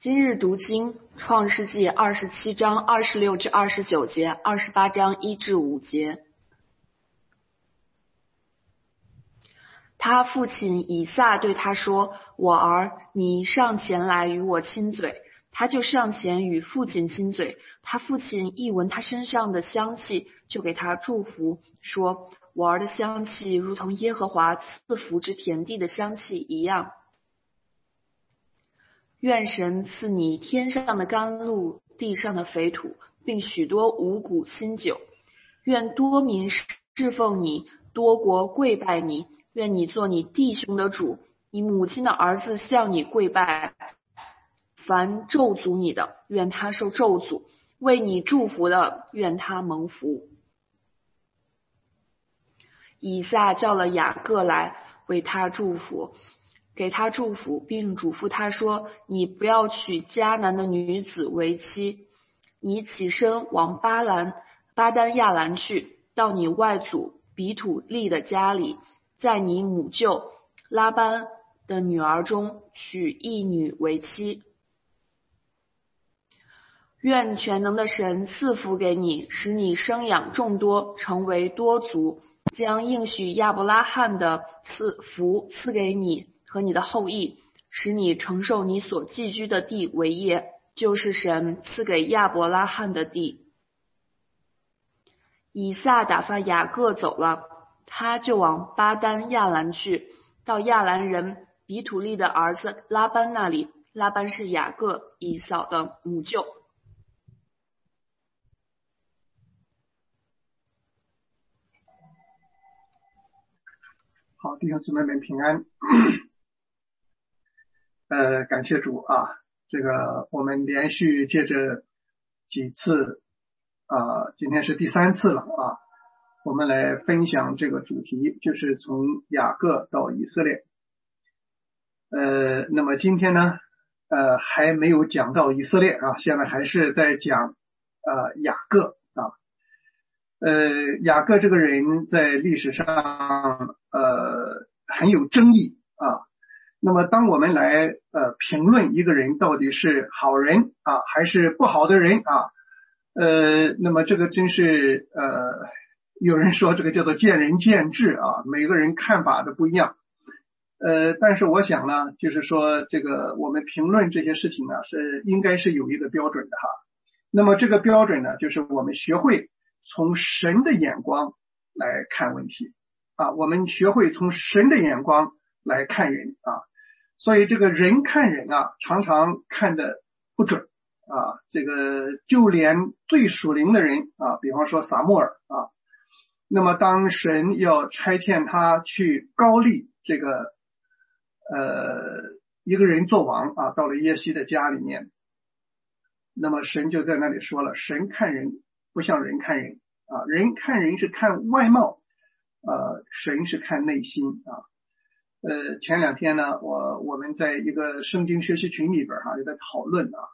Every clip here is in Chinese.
今日读经，创世纪27章26至29节，28章1至5节。他父亲以撒对他说：“我儿，你上前来与我亲嘴。”他就上前与父亲亲嘴。他父亲一闻他身上的香气，就给他祝福，说：“我儿的香气如同耶和华赐福之田地的香气一样。愿神赐你天上的甘露，地上的肥土，并许多五谷新酒。愿多民侍奉你，多国跪拜你。愿你做你弟兄的主，你母亲的儿子向你跪拜。凡咒诅你的，愿他受咒诅；为你祝福的，愿他蒙福。”以撒叫了雅各来，为他祝福，给他祝福，并嘱咐他说：“你不要娶迦南的女子为妻，你起身往巴丹亚兰去，到你外祖比土利的家里，在你母舅拉班的女儿中娶一女为妻。愿全能的神赐福给你，使你生养众多，成为多族，将应许亚伯拉罕的福赐给你和你的后裔，使你承受你所寄居的地为业，就是神赐给亚伯拉罕的地。”以撒打发雅各走了，他就往巴丹亚兰去，到亚兰人比土利的儿子拉班那里。拉班是雅各、以扫的母舅。 好，弟兄姊妹们平安。感谢主啊，这个我们连续借着几次今天是第3次了啊，我们来分享这个主题，就是从雅各到以色列。那么今天呢还没有讲到以色列啊，现在还是在讲雅各啊。雅各这个人在历史上很有争议啊。那么当我们来评论一个人到底是好人啊还是不好的人啊，那么这个真是有人说这个叫做见仁见智啊，每个人看法都不一样。但是我想呢，就是说这个我们评论这些事情呢，是应该是有一个标准的哈。那么这个标准呢，就是我们学会从神的眼光来看问题啊，我们学会从神的眼光来看人啊。所以这个人看人啊，常常看得不准啊。这个就连最属灵的人啊，比方说撒母耳啊，那么当神要差遣他去膏立这个一个人做王啊，到了耶西的家里面，那么神就在那里说了，神看人不像人看人啊，人看人是看外貌，神是看内心啊。前2天呢，我们在一个圣经学习群里边也在讨论啊，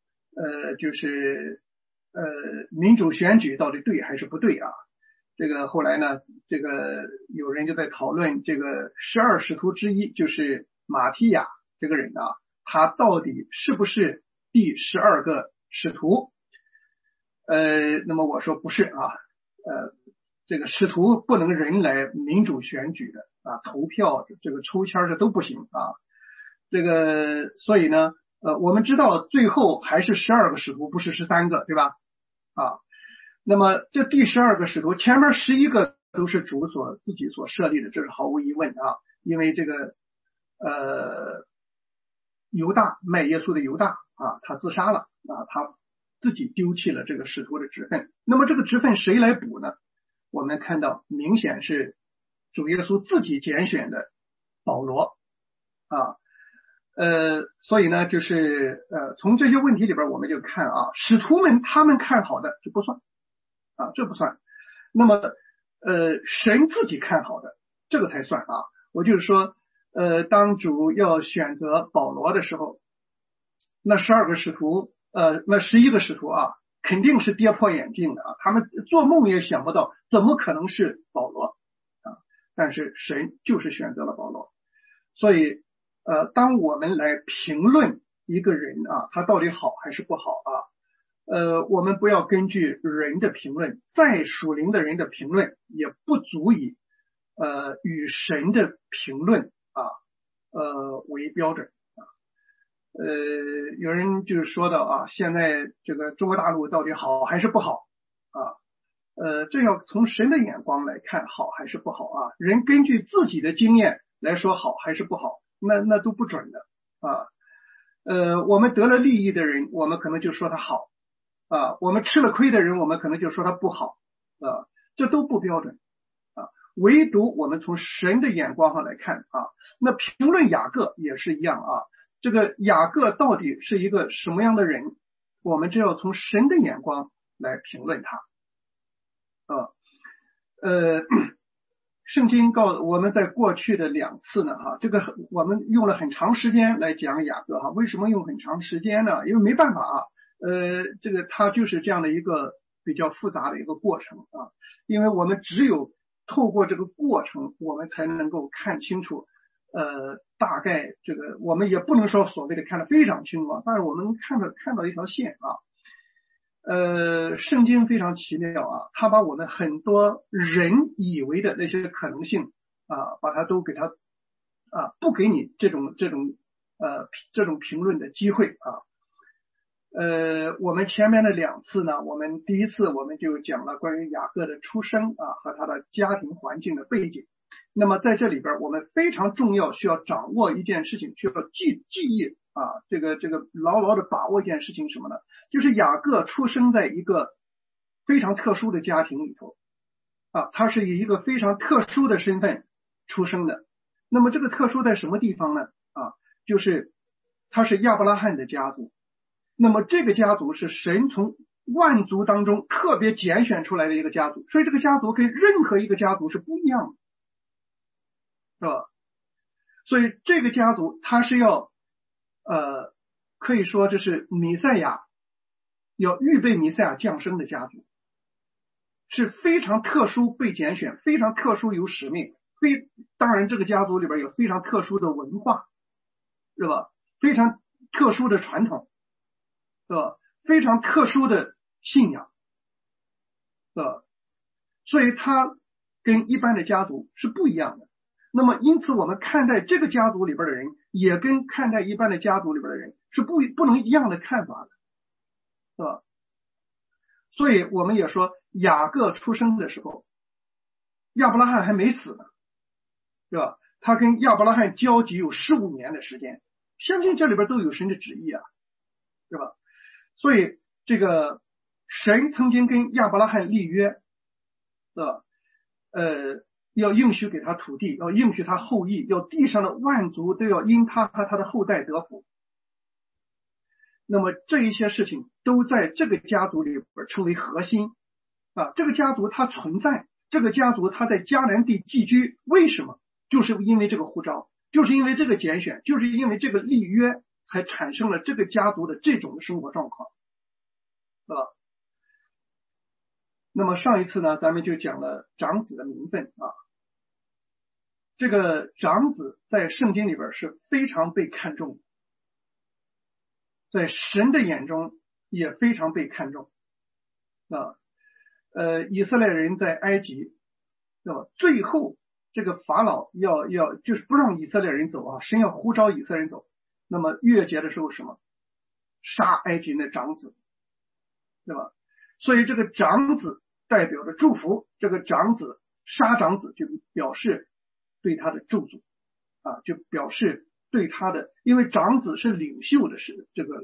就是民主选举到底对还是不对啊？这个后来呢，这个有人就在讨论这个12使徒之一，就是马提亚这个人啊，他到底是不是第12个使徒？那么我说不是啊，这个使徒不能人来民主选举的啊，投票这个抽签的都不行啊。这个所以呢，我们知道最后还是12个使徒，不是13个，对吧？啊，那么这第12个使徒，前面11个都是主自己所设立的，这是毫无疑问啊。因为这个犹大卖耶稣的犹大啊，他自杀了啊，他自己丢弃了这个使徒的职分。那么这个职分谁来补呢？我们看到明显是主耶稣自己拣选的保罗啊。所以呢，就是从这些问题里边我们就看啊，使徒们他们看好的这不算啊，这不算。那么神自己看好的这个才算啊。我就是说当主要选择保罗的时候，那12个使徒那11个使徒啊，肯定是跌破眼镜的啊，他们做梦也想不到怎么可能是保罗啊，但是神就是选择了保罗。所以当我们来评论一个人啊，他到底好还是不好啊？我们不要根据人的评论，再属灵的人的评论也不足以与神的评论为标准啊。有人就是说到啊，现在这个中国大陆到底好还是不好啊？这要从神的眼光来看好还是不好啊？人根据自己的经验来说好还是不好，那都不准的啊。我们得了利益的人，我们可能就说他好啊；我们吃了亏的人，我们可能就说他不好啊。这都不标准啊。唯独我们从神的眼光上来看啊，那评论雅各也是一样啊。这个雅各到底是一个什么样的人，我们只要从神的眼光来评论他。圣经告我们在过去的2次呢这个我们用了很长时间来讲雅各为什么用很长时间呢？因为没办法这个它就是这样的一个比较复杂的一个过程啊。因为我们只有透过这个过程，我们才能够看清楚大概这个我们也不能说所谓的看得非常清楚，但是我们看到一条线啊。圣经非常奇妙啊，他把我们很多人以为的那些可能性把它都给他不给你这种评论的机会啊。我们前面的2次呢，我们第一次我们就讲了关于雅各的出生和他的家庭环境的背景。那么在这里边我们非常重要需要掌握一件事情，需要记忆这个牢牢的把握一件事情什么呢？就是雅各出生在一个非常特殊的家庭里头他是以一个非常特殊的身份出生的。那么这个特殊在什么地方呢？就是他是亚伯拉罕的家族。那么这个家族是神从万族当中特别拣选出来的一个家族，所以这个家族跟任何一个家族是不一样的，是吧？所以这个家族他是要可以说这是弥赛亚，要预备弥赛亚降生的家族，是非常特殊被拣选，非常特殊有使命，当然这个家族里边有非常特殊的文化，是吧？非常特殊的传统，是吧？非常特殊的信仰，是吧？所以他跟一般的家族是不一样的。那么因此我们看待这个家族里边的人也跟看待一般的家族里边的人是不能一样的看法的，是吧？所以我们也说雅各出生的时候亚伯拉罕还没死呢，是吧？他跟亚伯拉罕交集有15年的时间，相信这里边都有神的旨意是吧？所以这个神曾经跟亚伯拉罕立约，是吧？要应许给他土地，要应许他后裔，要地上的万族都要因他和他的后代得福。那么这一些事情都在这个家族里边称为核心这个家族它存在，这个家族它在迦南地寄居，为什么？就是因为这个呼召，就是因为这个拣选，就是因为这个立约，才产生了这个家族的这种生活状况，是吧？那么上一次呢，咱们就讲了长子的名分这个长子在圣经里边是非常被看重，在神的眼中也非常被看重以色列人在埃及，最后这个法老要就是不让以色列人走神要呼召以色列人走。那么逾越节的时候什么？杀埃及人的长子，对吧？所以这个长子代表着祝福，这个长子杀长子就表示对他的咒诅就表示对他的，因为长子是领袖的是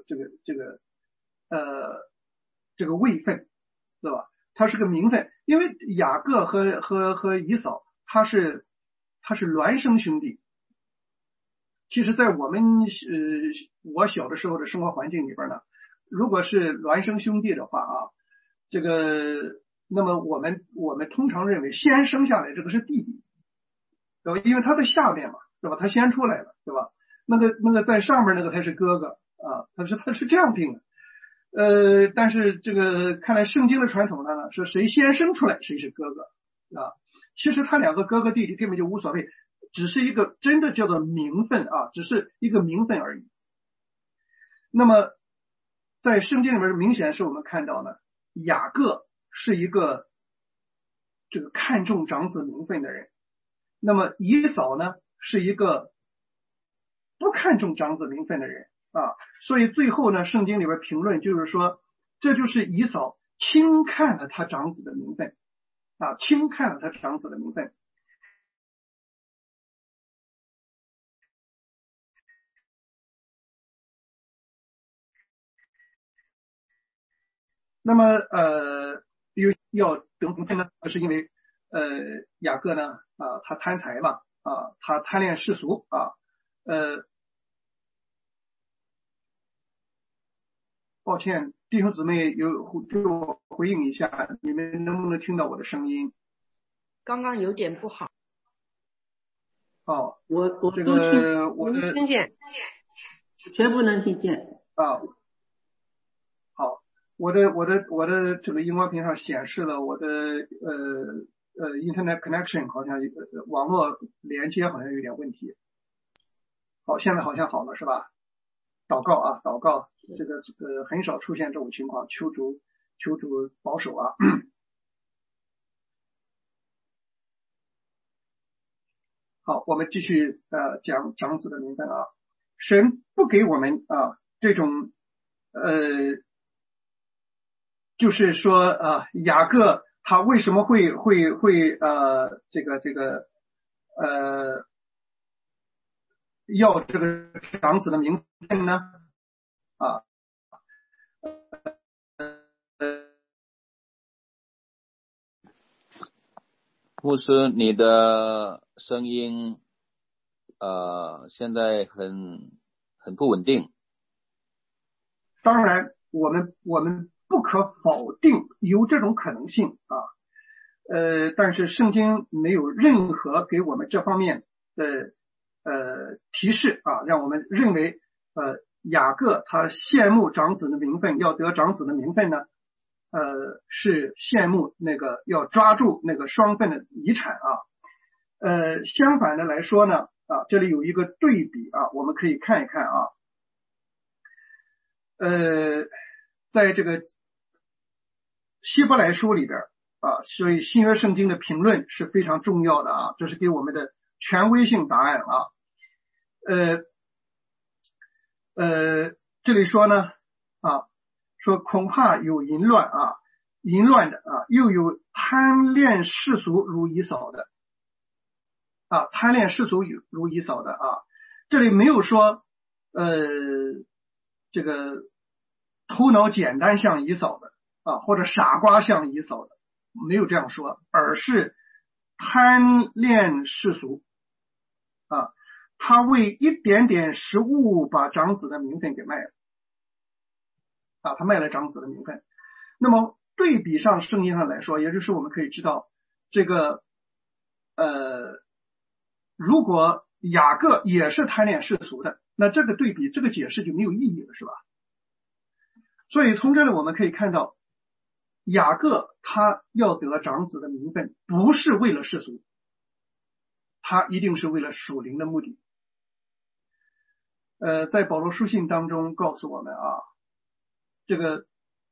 这个位分，对吧？他是个名分，因为雅各和以扫他是孪生兄弟。其实在我我小的时候的生活环境里边呢，如果是孪生兄弟的话这个那么我们通常认为先生下来这个是弟弟，对吧？因为他在下面嘛，对吧？他先出来了，对吧？那个在上面那个才是哥哥他是这样定的。但是这个看来圣经的传统呢，是谁先生出来谁是哥哥其实他2个哥哥弟弟根本就无所谓，只是一个真的叫做名分只是一个名分而已。 那么在圣经里面明显是我们看到呢，雅各是一个这个看重长子名分的人，那么以扫呢是一个不看重长子名分的人啊，所以最后呢，圣经里边评论就是说，这就是以扫轻看了他长子的名分啊，轻看了他长子的名分。那么要得名分呢，是因为雅各呢他贪财嘛他贪恋世俗抱歉，弟兄姊妹给我回应一下，你们能不能听到我的声音？ 刚刚有点不好。 我这都个我的听见，全部能听见啊。好，我的这个荧光屏上显示了我的internet connection 好像网络连接好像有点问题。好，现在好像好了是吧？祷告，这个很少出现这种情况，求主保守啊。好，我们继续讲长子的名分啊。神不给我们这种就是说雅各他为什么会这个要这个长子的名分呢？ 牧师，你的声音现在很不稳定。 当然我们不可否定有这种可能性但是圣经没有任何给我们这方面的提示让我们认为雅各他羡慕长子的名分，要得长子的名分呢是羡慕那个要抓住那个双份的遗产相反的来说呢这里有一个对比我们可以看一看在这个希伯来书里边所以新约圣经的评论是非常重要的这是给我们的权威性答案这里说呢说恐怕有淫乱的又有贪恋世俗如以扫的贪恋世俗如以扫的这里没有说这个头脑简单像以扫的或者傻瓜像以扫的，没有这样说，而是贪恋世俗他为一点点食物把长子的名分给卖了他卖了长子的名分。那么对比上圣经上来说，也就是我们可以知道这个如果雅各也是贪恋世俗的，那这个对比这个解释就没有意义了，是吧？所以从这里我们可以看到雅各他要得长子的名分不是为了世俗，他一定是为了属灵的目的。在保罗书信当中告诉我们这个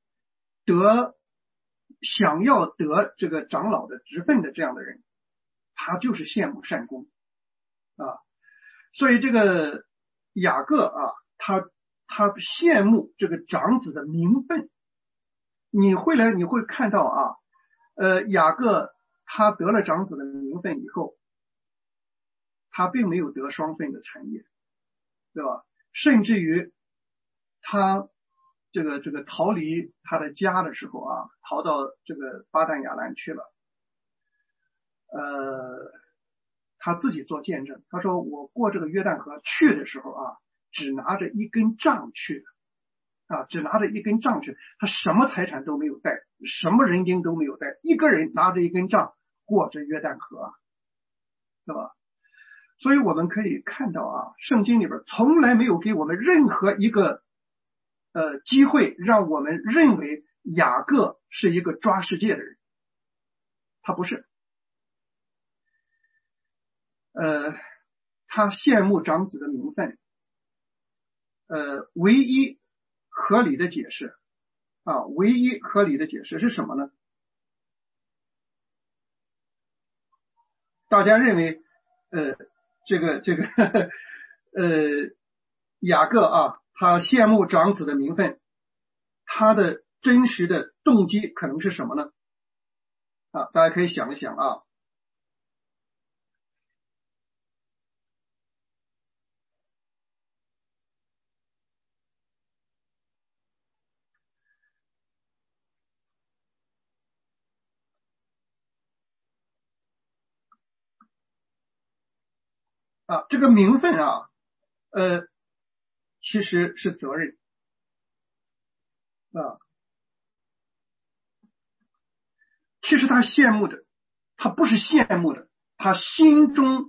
想要得这个长老的职分的这样的人，他就是羡慕善功所以这个雅各他羡慕这个长子的名分。你会看到雅各他得了长子的名分以后，他并没有得双份的产业，对吧？甚至于他这个逃离他的家的时候逃到这个巴旦亚兰去了。他自己做见证，他说我过这个约旦河去的时候只拿着一根杖去的只拿着一根杖去，他什么财产都没有带，什么人丁都没有带，一个人拿着一根杖过着约旦河对吧？所以我们可以看到圣经里边从来没有给我们任何一个机会让我们认为雅各是一个抓世界的人，他不是。他羡慕长子的名分，唯一合理的解释啊，唯一合理的解释是什么呢？大家认为雅各啊，他羡慕长子的名分，他的真实的动机可能是什么呢？啊，大家可以想一想啊。啊，这个名分啊，其实是责任啊。其实他羡慕的，他不是羡慕的，他心中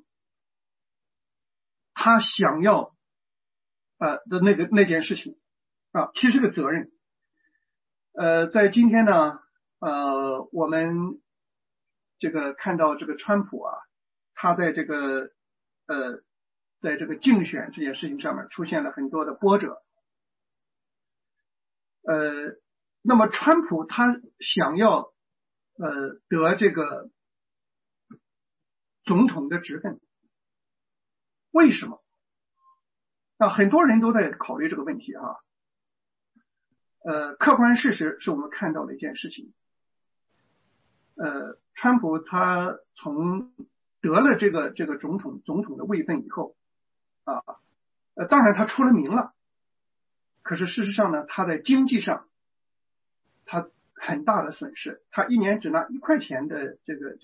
他想要的那件事情啊，其实是个责任。在今天呢，我们这个看到这个川普啊，他在这个竞选这件事情上面出现了很多的波折。那么川普他想要得这个总统的职分，为什么？那很多人都在考虑这个问题啊。客观事实是我们看到的一件事情。川普他从得了这个总统的位分以后啊，当然他出了名了，可是事实上呢，他在经济上他很大的损失，他一年只拿1块钱的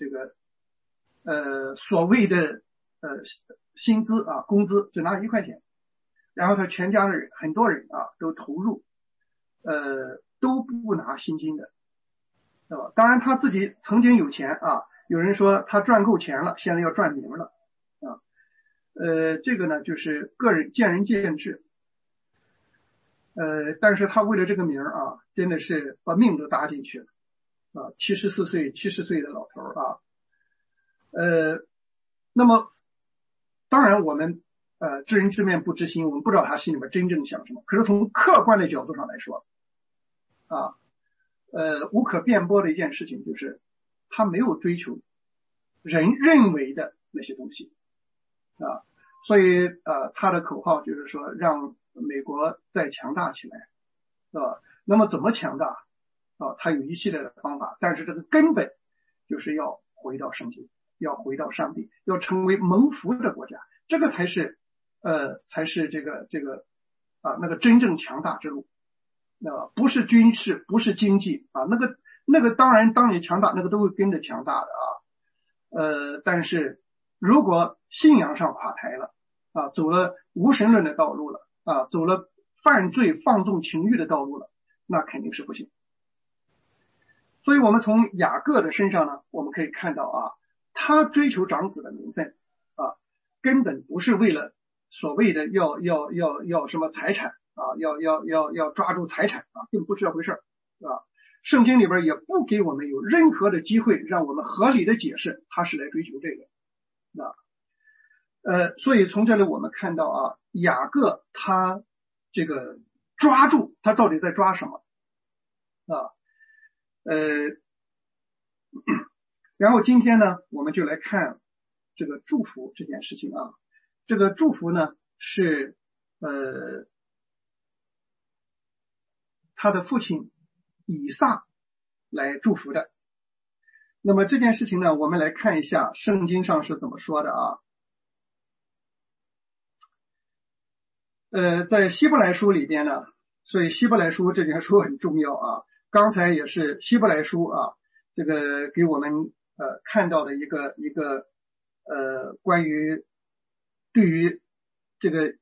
所谓的薪资啊，工资只拿1块钱，然后他全家的人很多人啊都投入都不拿薪金的，对吧？当然他自己曾经有钱啊，有人说他赚够钱了，现在要赚名了啊。这个呢就是个人见仁见智。但是他为了这个名啊，真的是把命都搭进去了啊，70岁的老头啊。那么当然我们知人知面不知心，我们不知道他心里面真正想什么。可是从客观的角度上来说啊，无可辩驳的一件事情就是他没有追求人认为的那些东西啊，所以他的口号就是说让美国再强大起来，那么怎么强大啊？他有一系列的方法，但是这个根本就是要回到圣经，要回到上帝，要成为蒙福的国家，这个才是这个那个真正强大之路。不是军事，不是经济啊，那个当然当你强大，那个都会跟着强大的啊。但是如果信仰上垮台了啊，走了无神论的道路了啊，走了犯罪放纵情欲的道路了，那肯定是不行。所以我们从雅各的身上呢，我们可以看到啊，他追求长子的名分啊，根本不是为了所谓的要什么财产啊，要抓住财产啊，并不是这回事啊。圣经里边也不给我们有任何的机会让我们合理的解释他是来追求这个啊。所以从这里我们看到啊，雅各他这个抓住他到底在抓什么啊？然后今天呢，我们就来看这个祝福这件事情啊。这个祝福呢是他的父亲以撒来祝福的。那么这件事情呢，我们来看一下圣经上是怎么说的啊。在希伯来书里边呢，所以希伯来书这件书很重要啊。刚才也是希伯来书啊，这个给我们看到的一个关于对于这个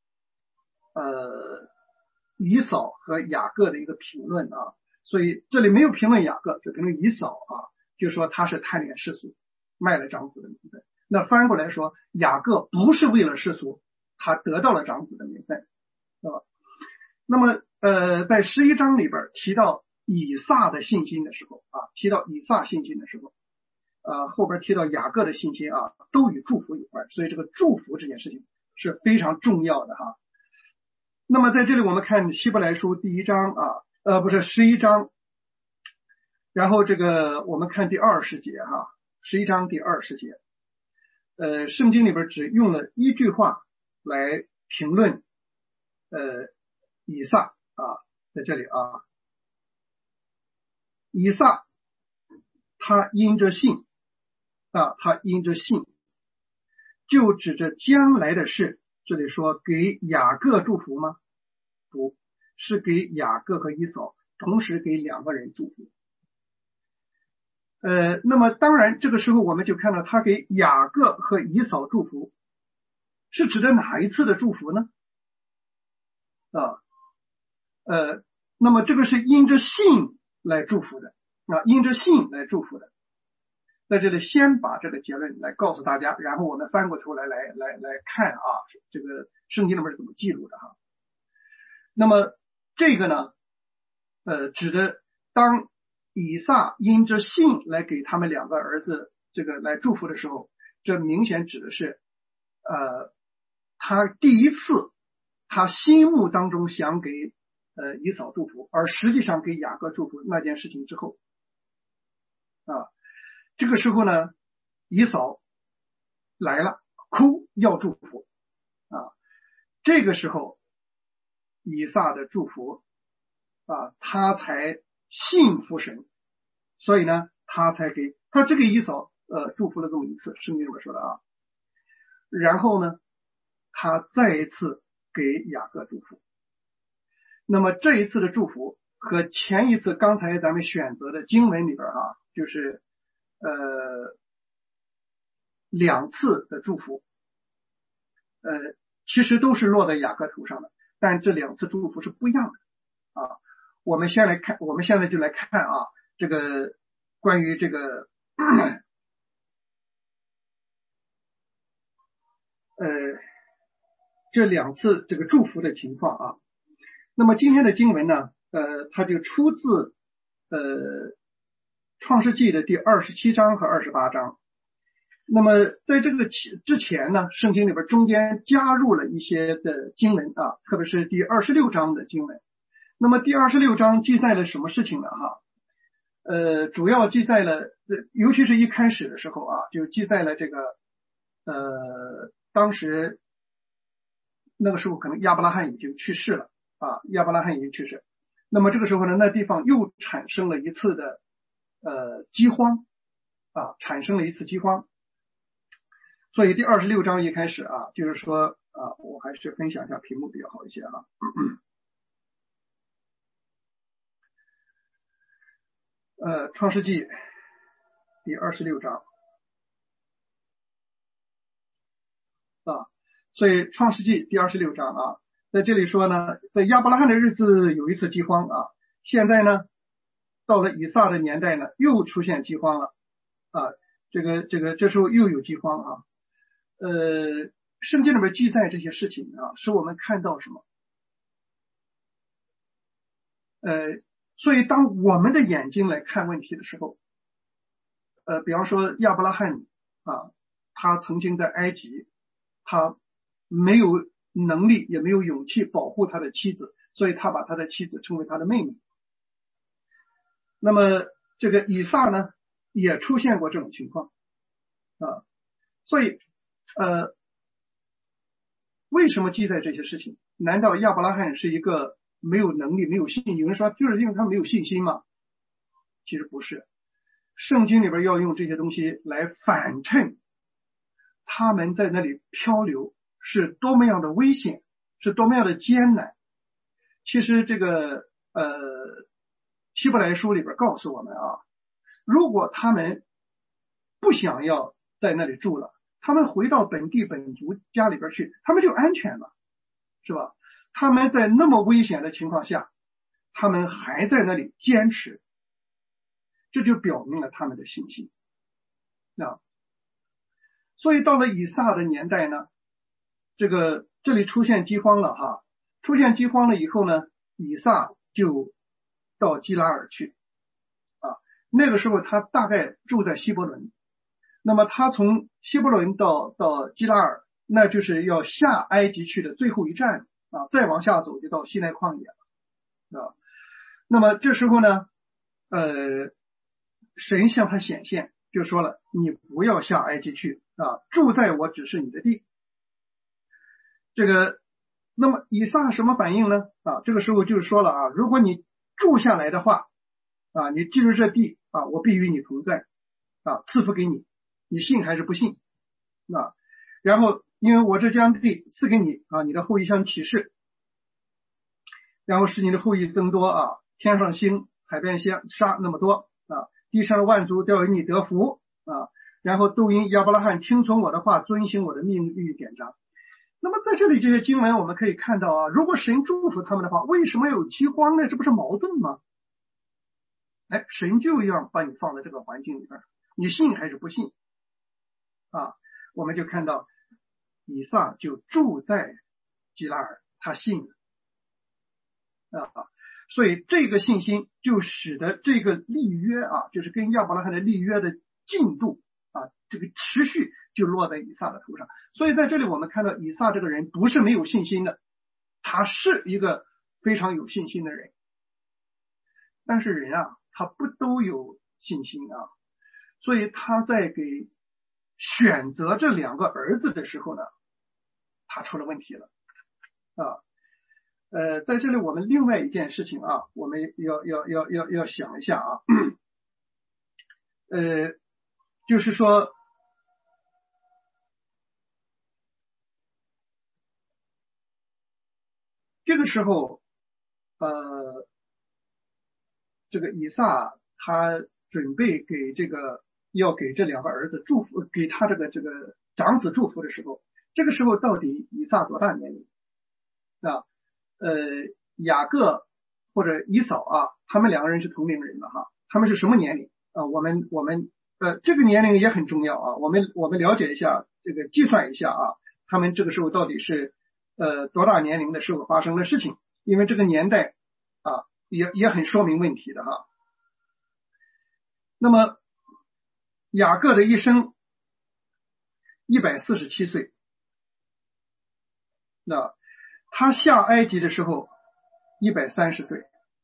以扫和雅各的一个评论啊。所以这里没有评论雅各，就评论以扫啊，就说他是贪恋世俗，卖了长子的名分。那翻过来说，雅各不是为了世俗，他得到了长子的名分，啊。那么在11章里边提到以撒的信心的时候啊，提到以撒信心的时候，后边提到雅各的信心啊，都与祝福有关。所以这个祝福这件事情是非常重要的哈。 那么在这里我们看希伯来书第1章啊，不是11章，然后这个我们看第20节哈，11章第20节，圣经里边只用了一句话来评论以撒啊，在这里啊，以撒他因着信就指着将来的事，这里说给雅各祝福吗？不是，给雅各和以扫同时给2个人祝福。那么当然这个时候我们就看到他给雅各和以扫祝福是指的哪一次的祝福呢？那么这个是因着信来祝福的啊，因着信来祝福的。在这里先把这个结论来告诉大家，然后我们翻过头来看啊，这个圣经里面是怎么记录的哈。那么这个呢，指的当以撒因着信来给他们2个儿子这个来祝福的时候，这明显指的是他第一次他心目当中想给以扫祝福，而实际上给雅各祝福那件事情之后啊，这个时候呢，以扫来了，哭要祝福啊，这个时候以撒的祝福啊，他才信服神，所以呢，他才给他这个以扫祝福了这么一次，圣经里面说的啊，然后呢，他再一次给雅各祝福。那么这一次的祝福和前一次刚才咱们选择的经文里边啊，就是2次的祝福，其实都是落在雅各头上的，但这2次祝福是不一样的啊。我们现在就来看啊，这个关于这个这2次这个祝福的情况啊。那么今天的经文呢，它就出自创世纪的第27章和28章。那么在这个之前呢，圣经里边中间加入了一些的经文啊，特别是第26章的经文。那么第26章记载了什么事情呢？哈，主要记载了，尤其是一开始的时候啊，就记载了这个当时那个时候可能亚伯拉罕已经去世了啊，那么这个时候呢，那地方又产生了一次的饥荒啊，所以第26章一开始啊，就是说啊，我还是分享一下屏幕比较好一些啊。创世纪第26章啊，所以创世纪第26章啊，在这里说呢，在亚伯拉罕的日子有一次饥荒啊，现在呢，到了以撒的年代呢，又出现饥荒了啊，这时候又有饥荒啊。圣经里面记载这些事情啊，使我们看到什么？所以当我们的眼睛来看问题的时候，比方说亚伯拉罕啊，他曾经在埃及，他没有能力也没有勇气保护他的妻子，所以他把他的妻子称为他的妹妹。那么这个以撒呢，也出现过这种情况啊，所以为什么记载这些事情？难道亚伯拉罕是一个没有能力没有信心？有人说就是因为他没有信心吗？其实不是，圣经里边要用这些东西来反衬他们在那里漂流是多么样的危险，是多么样的艰难。其实这个希伯来书里边告诉我们啊，如果他们不想要在那里住了，他们回到本地本族家里边去，他们就安全了，是吧？他们在那么危险的情况下，他们还在那里坚持，这就表明了他们的信心啊。所以到了以撒的年代呢，这里出现饥荒了哈，出现饥荒了以后呢，以撒就到基拉尔去啊。那个时候他大概住在希伯伦，那么他从希伯伦到基拉尔，那就是要下埃及去的最后一站啊，再往下走就到西奈旷野了啊。那么这时候呢，神向他显现，就说了，你不要下埃及去啊，住在我只是你的地。这个，那么以撒什么反应呢？啊，这个时候就是说了啊，如果你住下来的话啊，你进入这地啊，我必与你同在啊，赐福给你，你信还是不信啊？然后因为我这将地赐给你啊，你的后裔向起誓，然后使你的后裔增多啊，天上星海边沙那么多啊，地上的万族都要与你得福啊，然后都因亚伯拉罕听从我的话，遵行我的命律典章。那么在这里这些经文我们可以看到啊，如果神祝福他们的话，为什么有饥荒呢？这不是矛盾吗？哎，神就要把你放在这个环境里边，你信还是不信啊？我们就看到以撒就住在基拉尔，他信啊，所以这个信心就使得这个立约啊，就是跟亚伯拉罕的立约的进度啊，这个持续就落在以撒的头上。所以在这里我们看到以撒这个人不是没有信心的，他是一个非常有信心的人。但是人啊，他不都有信心啊，所以他在给选择这两个儿子的时候呢，他出了问题了啊。在这里我们另外一件事情啊，我们要想一下啊，就是说这个时候这个以撒他准备要给这两个儿子祝福，给他这个长子祝福的时候，这个时候到底以撒多大年龄啊？雅各或者以扫啊，他们两个人是同龄人的哈，他们是什么年龄啊？我们这个年龄也很重要啊，我们了解一下，这个计算一下啊，他们这个时候到底是多大年龄的时候发生的事情，因为这个年代啊也很说明问题的哈。那么雅各的一生147岁，那他下埃及的时候130岁，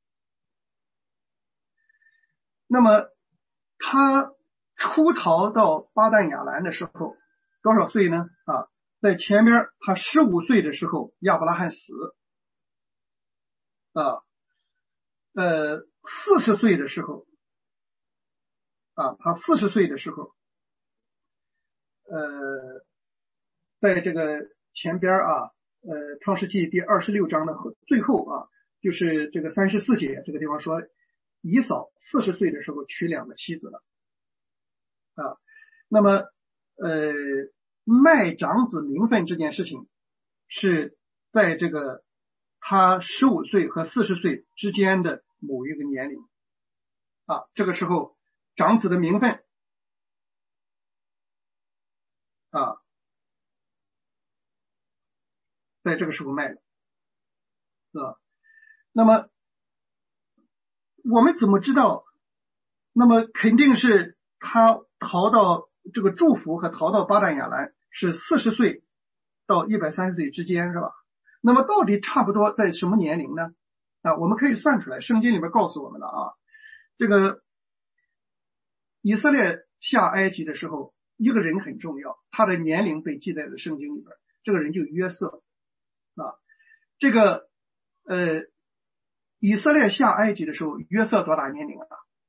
那么他出逃到巴旦亚兰的时候多少岁呢？啊，在前边他15岁的时候亚伯拉罕死啊，40岁的时候啊，他40岁的时候在这个前边啊创世纪第26章的最后啊，就是这个34节这个地方说，以扫40岁的时候娶2个妻子了啊。那么卖长子名分这件事情是在这个他15岁和40岁之间的某一个年龄啊，这个时候长子的名分啊在这个时候卖了啊。那么我们怎么知道？那么肯定是他逃到这个祝福和逃到巴旦亚兰是40岁到130岁之间，是吧？那么到底差不多在什么年龄呢？啊，我们可以算出来，圣经里面告诉我们了啊。这个以色列下埃及的时候，一个人很重要，他的年龄被记在了圣经里边，这个人就约瑟啊。这个以色列下埃及的时候，约瑟多大年龄啊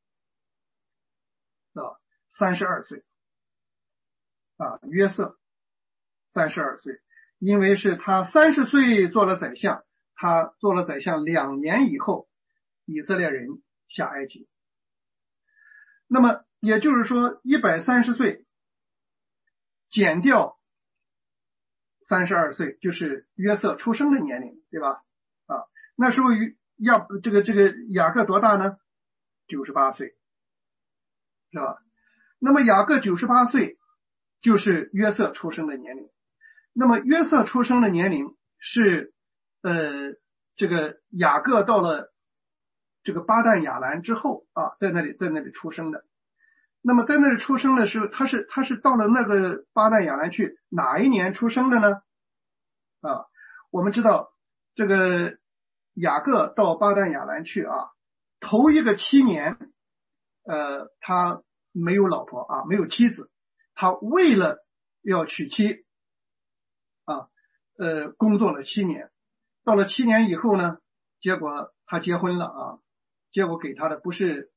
？32岁啊，约瑟32岁，因为是他30岁做了宰相，他做了宰相2年以后，以色列人下埃及。那么也就是说130岁减掉32岁，就是约瑟出生的年龄，对吧？啊，那时候这个雅各多大呢？98岁，是吧？那么雅各98岁就是约瑟出生的年龄。那么约瑟出生的年龄是这个雅各到了这个巴旦亚兰之后啊，在那里出生的。那么在那里出生的时候，他是到了那个巴旦亚兰去哪一年出生的呢？啊，我们知道这个雅各到巴旦亚兰去啊，头一个7年，他没有老婆啊，没有妻子，他为了要娶妻啊，工作了7年，到了7年以后呢，结果他结婚了啊，结果给他的不是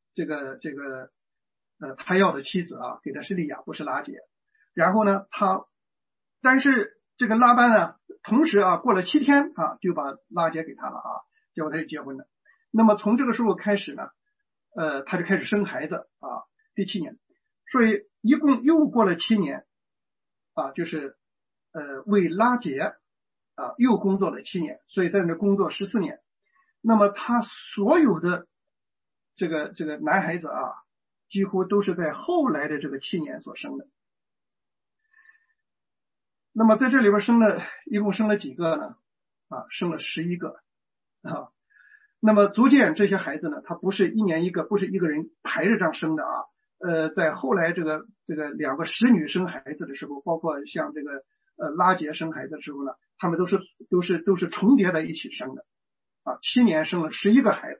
他要的妻子啊，给的是利亚，不是拉结。然后呢，但是这个拉班呢，同时啊，过了7天啊，就把拉结给他了啊，结果他就结婚了。那么从这个时候开始呢，他就开始生孩子啊，第7年，所以一共又过了7年啊，就是为拉结啊又工作了7年，所以在那工作14年。那么他所有的这个男孩子啊，几乎都是在后来的这个7年所生的。那么在这里边一共生了几个呢？啊，生了11个啊。那么逐渐这些孩子呢，他不是一年一个，不是一个人排着这样生的啊。在后来这个2个使女生孩子的时候，包括像这个拉结生孩子的时候呢，他们都是重叠在一起生的啊。7年生了11个孩子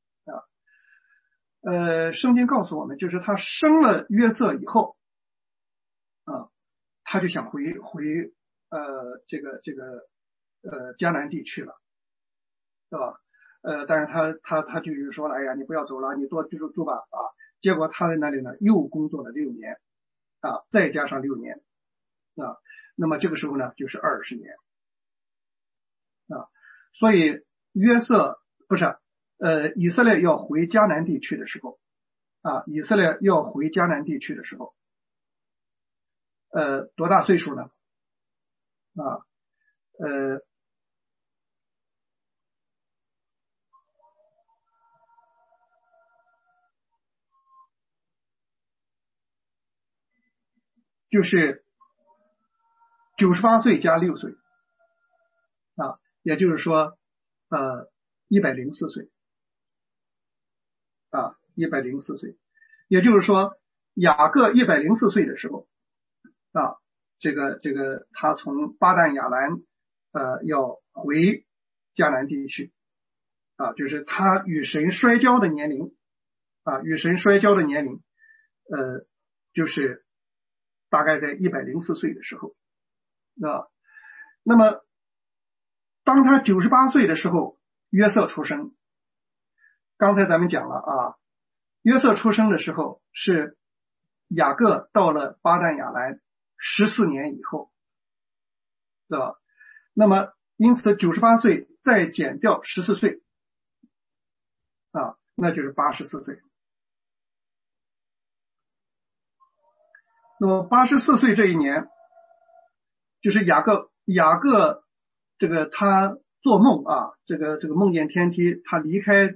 啊。圣经告诉我们，就是他生了约瑟以后啊，他就想回迦南地去了，对吧？但是他就是说了，哎呀，你不要走了，你多住吧啊。结果他在那里呢又工作了6年啊，再加上6年啊，那么这个时候呢就是20年啊。所以以色列要回迦南地去的时候啊，多大岁数呢？啊，就是98岁加6岁啊，也就是说104岁啊，104岁，也就是说雅各104岁的时候啊，这个他从巴旦亚兰要回迦南地去啊，就是他与神摔跤的年龄啊，就是大概在104岁的时候啊。那么当他98岁的时候，约瑟出生。刚才咱们讲了啊，约瑟出生的时候是雅各到了巴旦亚兰14年以后，对吧？那么因此98岁再减掉14岁啊，那就是84岁。那么84岁这一年，就是雅各这个他做梦啊，这个梦见天梯，他离开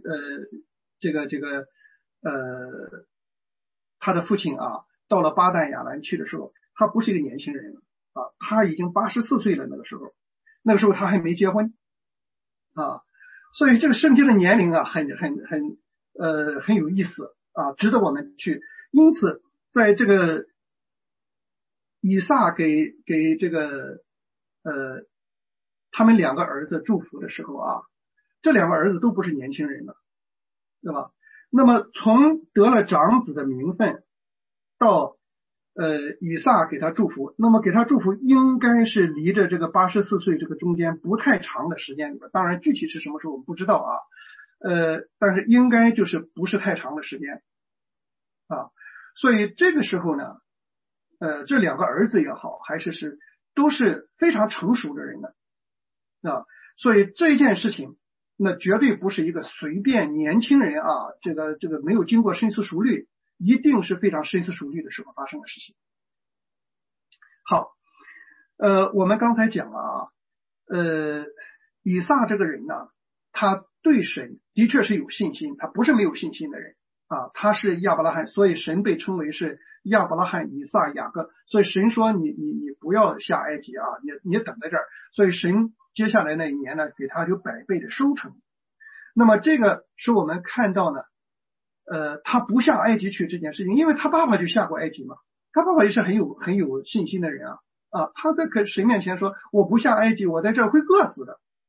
他的父亲啊，到了巴旦亚兰去的时候，他不是一个年轻人啊，他已经84岁了。那个时候他还没结婚啊，所以这个圣经的年龄啊，很有意思啊，值得我们去。因此在这个以撒给这个他们2个儿子祝福的时候啊，这2个儿子都不是年轻人了，对吧？那么从得了长子的名分到以撒给他祝福，那么给他祝福应该是离着这个84岁这个中间不太长的时间里边，当然具体是什么时候我们不知道啊，但是应该就是不是太长的时间啊。所以这个时候呢，这2个儿子也好，还是都是非常成熟的人呢啊。所以这件事情那绝对不是一个随便年轻人啊，这个没有经过深思熟虑，一定是非常深思熟虑的时候发生的事情。好，我们刚才讲了啊，以撒这个人呢，他对神的确是有信心，他不是没有信心的人啊，他是亚伯拉罕，所以神被称为是亚伯拉罕、以撒、雅各，所以神说你不要下埃及啊，你等在这儿，所以神接下来那一年呢，给他有100倍的收成。那么这个是我们看到呢，他不下埃及去这件事情，因为他爸爸就下过埃及嘛，他爸爸也是很有信心的人啊，他在神面前说我不下埃及，我在这儿会饿死的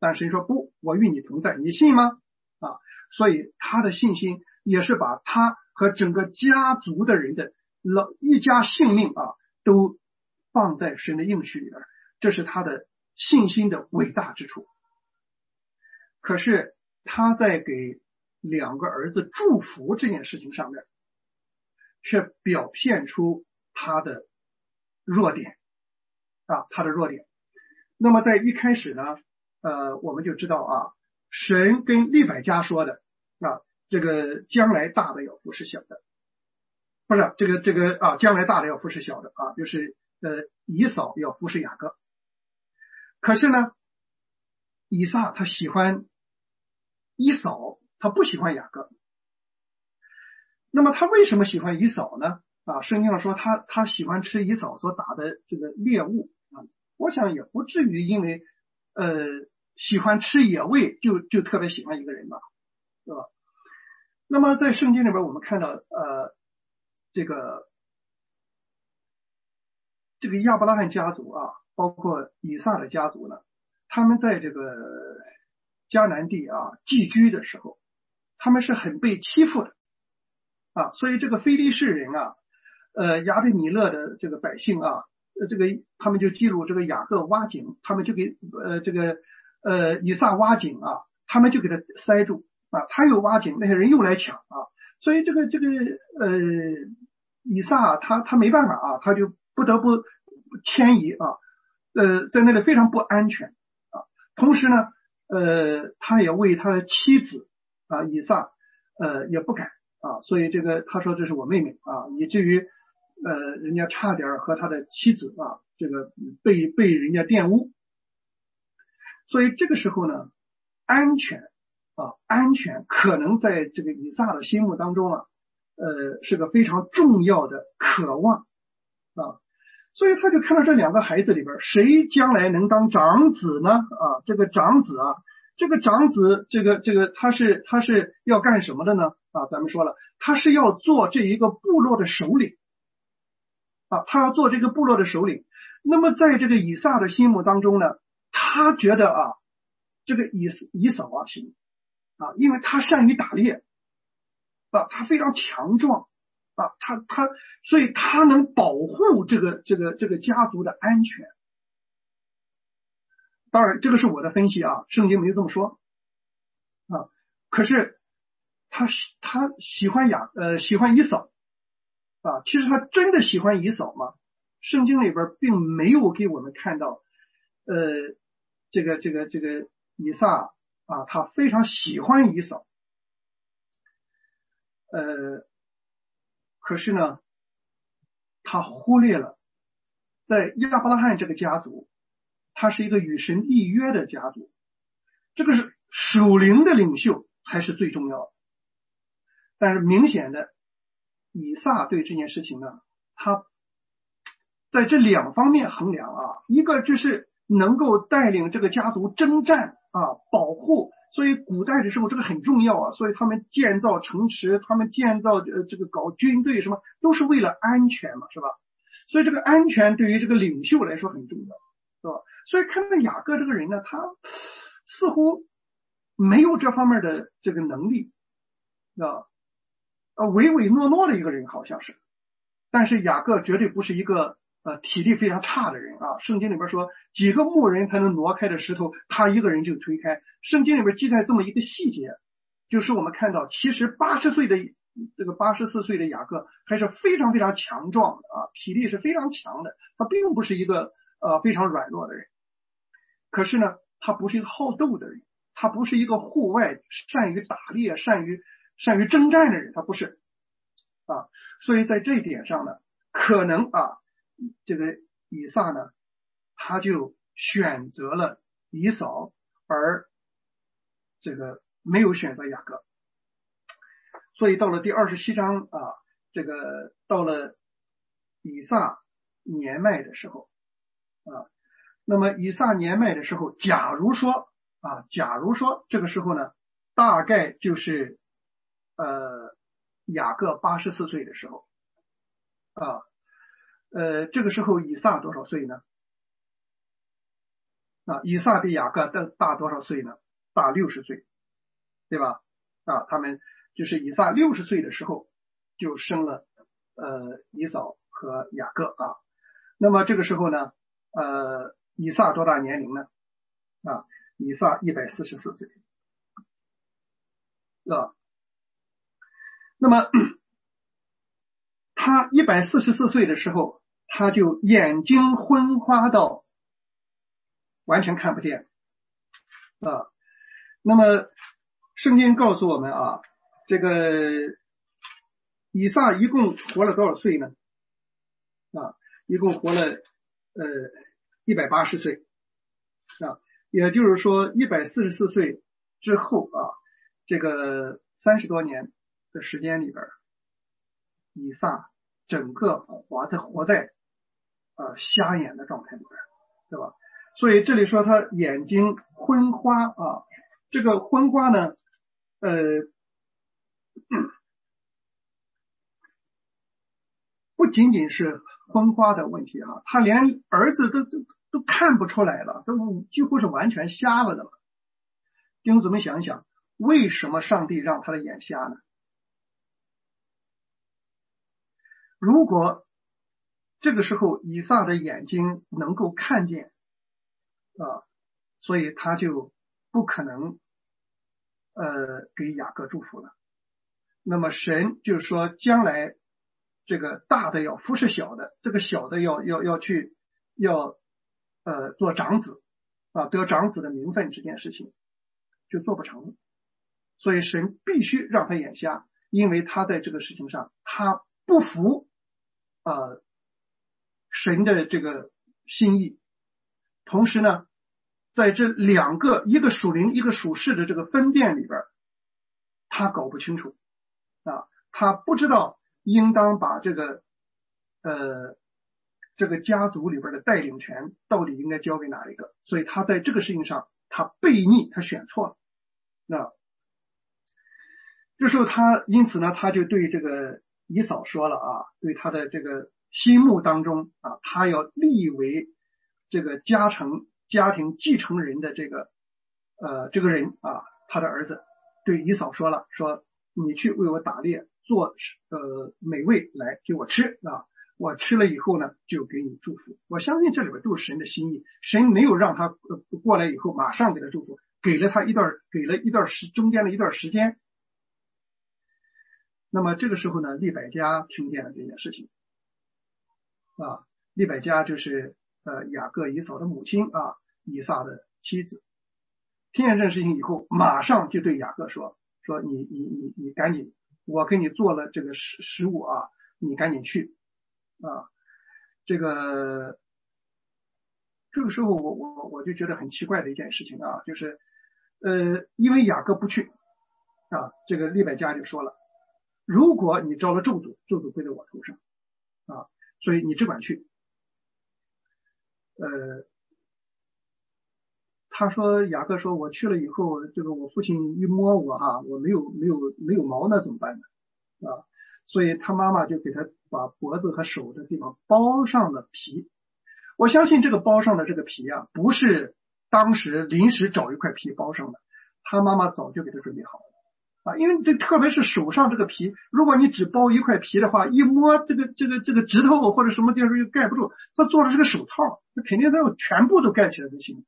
但神说不，我与你同在，你信吗？啊，所以他的信心也是把他和整个家族的人的一家性命啊都放在神的应许里边，这是他的信心的伟大之处。可是他在给2个儿子祝福这件事情上面，却表现出他的弱点啊，他的弱点。那么在一开始呢，我们就知道啊，神跟利百加说的啊，这个将来大的要服侍小的，不是这个啊，将来大的要服侍小的啊，就是以扫要服侍雅各。可是呢，以撒他喜欢以扫，他不喜欢雅各。那么他为什么喜欢以扫呢？啊，圣经上说他喜欢吃以扫所打的这个猎物啊，我想也不至于因为喜欢吃野味就特别喜欢一个人吧，对吧？那么在圣经里边我们看到这个亚伯拉罕家族啊，包括以撒的家族呢，他们在这个迦南地啊寄居的时候，他们是很被欺负的啊，所以这个非利士人啊，亚比米勒的这个百姓啊，这个他们就记录这个雅各挖井，他们就给以撒挖井啊，他们就给他塞住啊，他又挖井，那些人又来抢啊，所以这个以撒他没办法啊，他就不得不迁移啊，在那里非常不安全啊。同时呢，他也为他的妻子啊以撒也不敢啊，所以这个他说这是我妹妹啊，以至于人家差点和他的妻子啊这个被人家玷污。所以这个时候呢，安全可能在这个以撒的心目当中啊，是个非常重要的渴望啊。所以他就看到这2个孩子里边，谁将来能当长子呢？啊，这个长子，这个他是要干什么的呢？啊，咱们说了，他是要做这一个部落的首领啊，他要做这个部落的首领。那么在这个以撒的心目当中呢，他觉得啊，这个以扫啊行啊，因为他善于打猎啊，他非常强壮啊，所以他能保护这个家族的安全。当然这个是我的分析啊，圣经没有这么说啊。可是他喜欢以扫啊，其实他真的喜欢以扫吗？圣经里边并没有给我们看到这个以撒啊，他非常喜欢以扫。可是呢，他忽略了在亚伯拉罕这个家族，他是一个与神立约的家族，这个是属灵的领袖才是最重要的。但是明显的，以撒对这件事情呢，他在这2方面衡量啊，一个就是能够带领这个家族征战啊，保护。所以古代的时候这个很重要啊，所以他们建造城池，他们建造这个搞军队什么，都是为了安全嘛，是吧？所以这个安全对于这个领袖来说很重要，是吧？所以看到雅各这个人呢，他似乎没有这方面的这个能力啊，唯唯诺诺的一个人好像是。但是雅各绝对不是一个体力非常差的人啊，圣经里边说几个牧人才能挪开的石头，他一个人就推开。圣经里边记载这么一个细节，就是我们看到其实84岁的雅各还是非常非常强壮的啊，体力是非常强的，他并不是一个非常软弱的人。可是呢，他不是一个好斗的人，他不是一个户外善于打猎善于征战的人，他不是啊。所以在这一点上呢，可能啊这个以撒呢，他就选择了以扫，而这个没有选择雅各。所以到了第27章啊，这个到了以撒年迈的时候啊，那么以撒年迈的时候，假如说这个时候呢，大概就是雅各84岁的时候啊。这个时候以撒多少岁呢？ 以撒比雅各大多少岁呢？大60岁，对吧？他们就是以撒60岁的时候就生了以扫和雅各那么这个时候呢以撒多大年龄呢？以撒144岁那么他144岁的时候，他就眼睛昏花到完全看不见那么圣经告诉我们这个以撒一共活了多少岁呢？一共活了180岁也就是说144岁之后这个30多年的时间里边，以撒整个活在瞎眼的状态里边，对吧？所以这里说他眼睛昏花这个昏花呢不仅仅是昏花的问题他连儿子都看不出来了，都几乎是完全瞎了的了。弟兄姊妹想一想，为什么上帝让他的眼瞎呢？如果这个时候以撒的眼睛能够看见所以他就不可能给雅各祝福了。那么神就是说将来这个大的要服侍小的，这个小的要做长子得长子的名分，这件事情就做不成。所以神必须让他眼瞎，因为他在这个事情上他不服神的这个心意。同时呢，在这两个一个属灵一个属世的这个分辨里边，他搞不清楚他不知道应当把这个家族里边的带领权到底应该交给哪一个，所以他在这个事情上他悖逆，他选错了这时候因此呢他就对这个以扫说了对他的这个心目当中他要立为这个家庭继承人的这个人他的儿子对以扫说了，说你去为我打猎，做美味来给我吃我吃了以后呢就给你祝福。我相信这里边都是神的心意，神没有让他过来以后马上给他祝福，给了中间的一段时间。那么这个时候呢，利百加听见了这件事情利百加就是雅各以扫的母亲以撒的妻子。听见这件事情以后，马上就对雅各说你赶紧，我给你做了这个食物你赶紧去这个时候我就觉得很奇怪的一件事情就是因为雅各不去这个利百加就说了，如果你招了咒诅归在我头上所以你只管去。他说雅各说，我去了以后，这个我父亲一摸我我没有毛，那怎么办呢所以他妈妈就给他把脖子和手的地方包上了皮。我相信这个包上的这个皮不是当时临时找一块皮包上的，他妈妈早就给他准备好了因为特别是手上这个皮，如果你只包一块皮的话，一摸这个指头或者什么地方又盖不住，他做的是个手套，那肯定要全部都盖起来才行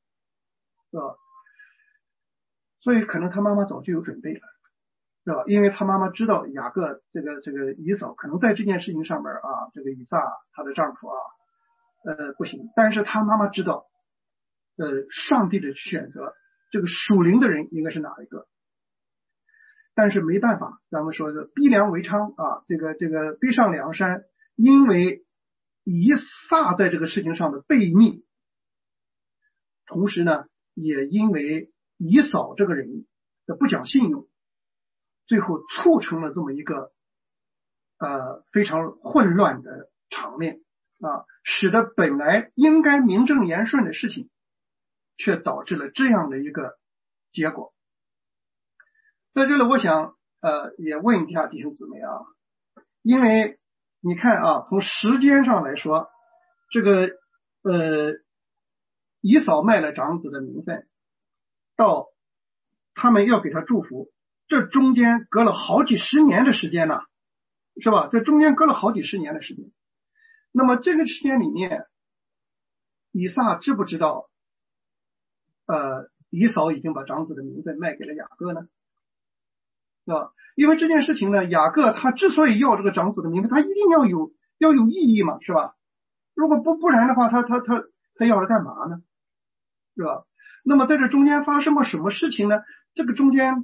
所以可能他妈妈早就有准备了因为他妈妈知道雅各这个以扫可能在这件事情上面这个以撒他的丈夫不行，但是他妈妈知道上帝的选择这个属灵的人应该是哪一个。但是没办法，咱们说的逼良为娼这个逼上梁山，因为以撒在这个事情上的悖逆，同时呢也因为以扫这个人的不讲信用，最后促成了这么一个非常混乱的场面使得本来应该名正言顺的事情却导致了这样的一个结果。在这里我想也问一下弟兄姊妹因为你看从时间上来说，这个以扫卖了长子的名分，到他们要给他祝福，这中间隔了好几十年的时间呢，是吧？这中间隔了好几十年的时间。那么这个时间里面，以撒知不知道以扫已经把长子的名分卖给了雅各呢？是吧？因为这件事情呢，雅各他之所以要这个长子的名分，他一定要有意义嘛，是吧？如果不然的话，他要来干嘛呢？是吧？那么在这中间发生过什么事情呢？这个中间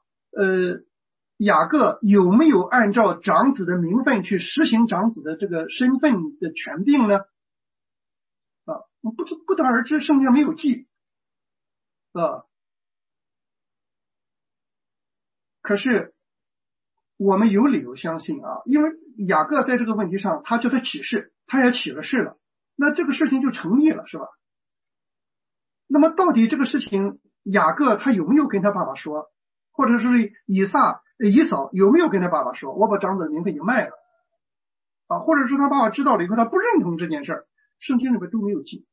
雅各有没有按照长子的名分去实行长子的这个身份的权柄呢？不得而知，圣经没有记。可是我们有理由相信因为雅各在这个问题上他叫他起誓，他也起了誓了，那这个事情就成立了，是吧？那么到底这个事情雅各他有没有跟他爸爸说，或者是以扫有没有跟他爸爸说，我把长子的名分已经卖了或者是他爸爸知道了以后他不认同这件事儿，圣经里面都没有记。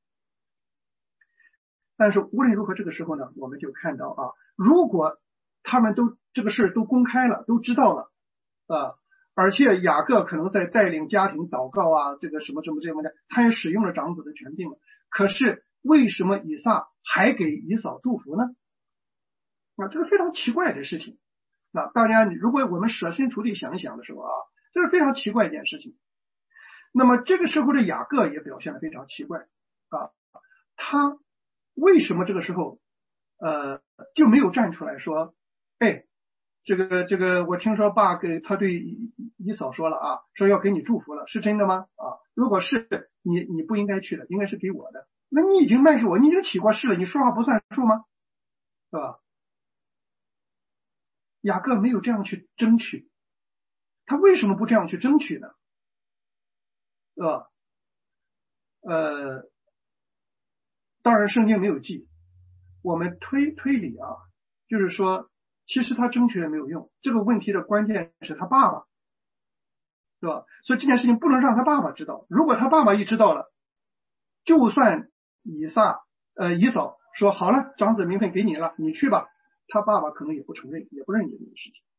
但是无论如何，这个时候呢，我们就看到如果他们都这个事都公开了，都知道了而且雅各可能在带领家庭祷告这个什么什么这样的，他也使用了长子的权柄了。可是为什么以撒还给以扫祝福呢？这个非常奇怪的事情。大家如果我们设身处地想一想的时候这是非常奇怪一件事情。那么这个时候的雅各也表现得非常奇怪他为什么这个时候就没有站出来说，这个我听说爸他对以扫说了说要给你祝福了，是真的吗？如果是你不应该去的，应该是给我的。那你已经卖给我，你已经起过誓了，你说话不算数吗？是吧？雅各没有这样去争取，他为什么不这样去争取呢？是吧？当然圣经没有记，我们推理就是说其实他争取也没有用，这个问题的关键是他爸爸，是吧？所以这件事情不能让他爸爸知道，如果他爸爸一知道了，就算以扫说好了，长子名分给你了，你去吧，他爸爸可能也不承认，也不认这件事情。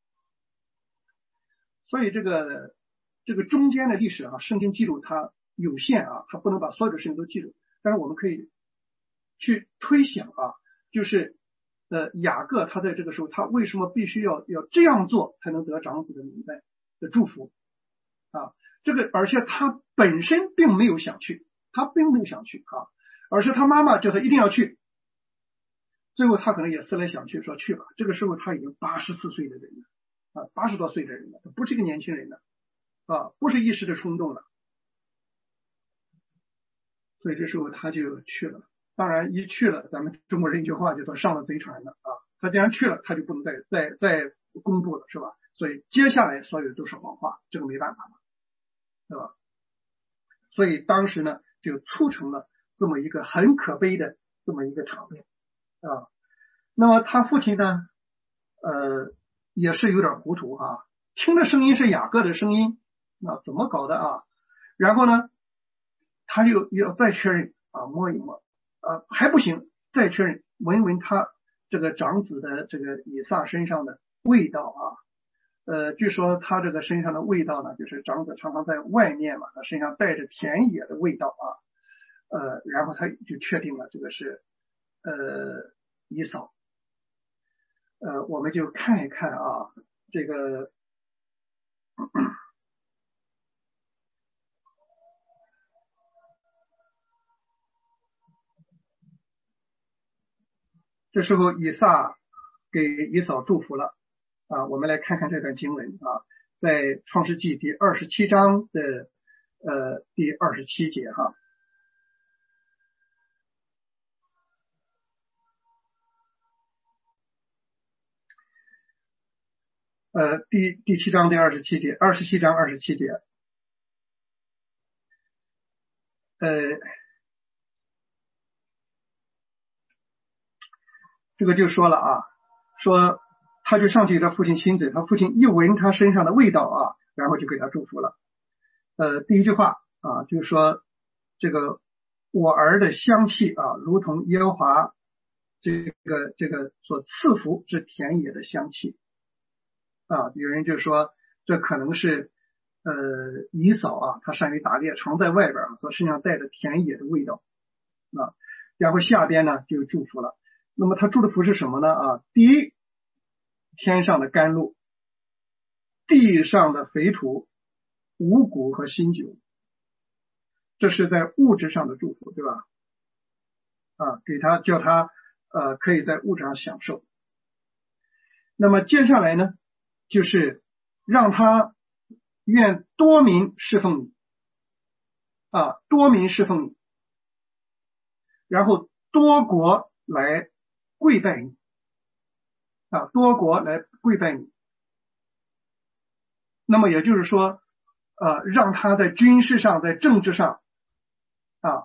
所以这个中间的历史圣经记录它有限它不能把所有的事情都记录，但是我们可以去推想就是雅各他在这个时候他为什么必须要这样做才能得长子的名分的祝福这个而且他本身并没有想去，而是他妈妈叫他一定要去，最后他可能也思来想去说去吧。这个时候他已经84岁的人了80多岁的人了，不是一个年轻人了不是一时的冲动了，所以这时候他就去了。当然一去了，咱们中国人一句话就说上了贼船了他既然去了，他就不能再公布了，是吧？所以接下来所有的都是谎话，这个没办法了，是吧？所以当时呢就促成了这么一个很可悲的这么一个场面那么他父亲呢也是有点糊涂听的声音是雅各的声音，怎么搞的然后呢他就要再确认摸一摸还不行，再确认闻闻他这个长子的这个以撒身上的味道据说他这个身上的味道呢，就是长子常常在外面嘛，他身上带着田野的味道然后他就确定了这个是以扫。我们就看一看这个这时候以撒给以扫祝福了我们来看看这段经文在创世纪第27章的第27节第7章第27节，27章27节这个就说了说他就上去给他父亲亲嘴，他父亲一闻他身上的味道然后就给他祝福了。第一句话就是说这个我儿的香气啊，如同耶和华这个所赐福之田野的香气啊。有人就说这可能是以扫啊，他善于打猎，常在外边所身上带着田野的味道啊。然后下边呢就祝福了。那么他祝的福是什么呢啊？第一，天上的甘露，地上的肥土，五谷和新酒，这是在物质上的祝福，对吧？啊，给他叫他可以在物质上享受。那么接下来呢，就是让他愿多民侍奉你啊，多民侍奉你，然后多国来跪拜你啊，多国来跪拜你。那么也就是说让他在军事上，在政治上啊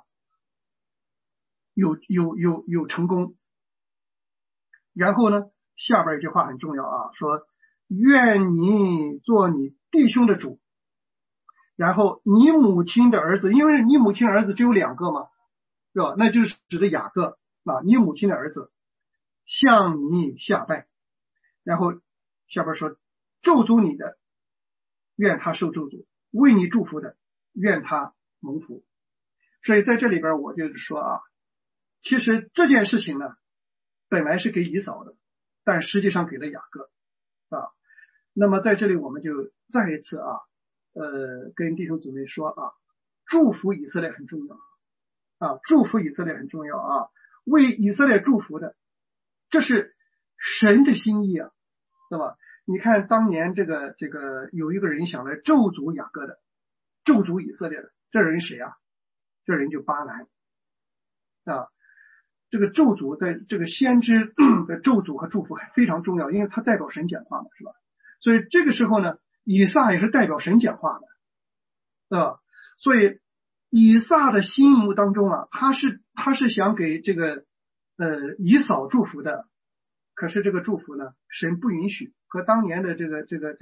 有成功。然后呢，下边一句话很重要啊，说愿你做你弟兄的主，然后你母亲的儿子，因为你母亲儿子只有2个嘛，对吧？那就是指的雅各啊，你母亲的儿子向你下拜。然后下边说咒诅你的，愿他受咒诅，为你祝福的，愿他蒙福。所以在这里边我就是说啊，其实这件事情呢本来是给以扫的，但实际上给了雅各啊。那么在这里我们就再一次跟弟兄姊妹说啊，祝福以色列很重要啊，祝福以色列很重要啊，为以色列祝福的，这是神的心意啊，对吧？你看当年这个有一个人想来咒诅雅各的，咒诅以色列的，这人谁啊？这人就巴兰啊。这个咒诅在这个先知的咒诅和祝福非常重要，因为它代表神讲话嘛，是吧？所以这个时候呢，以撒也是代表神讲话的，对吧？所以以撒的心目当中啊，他是想给这个以扫祝福的，可是这个祝福呢，神不允许，和当年的这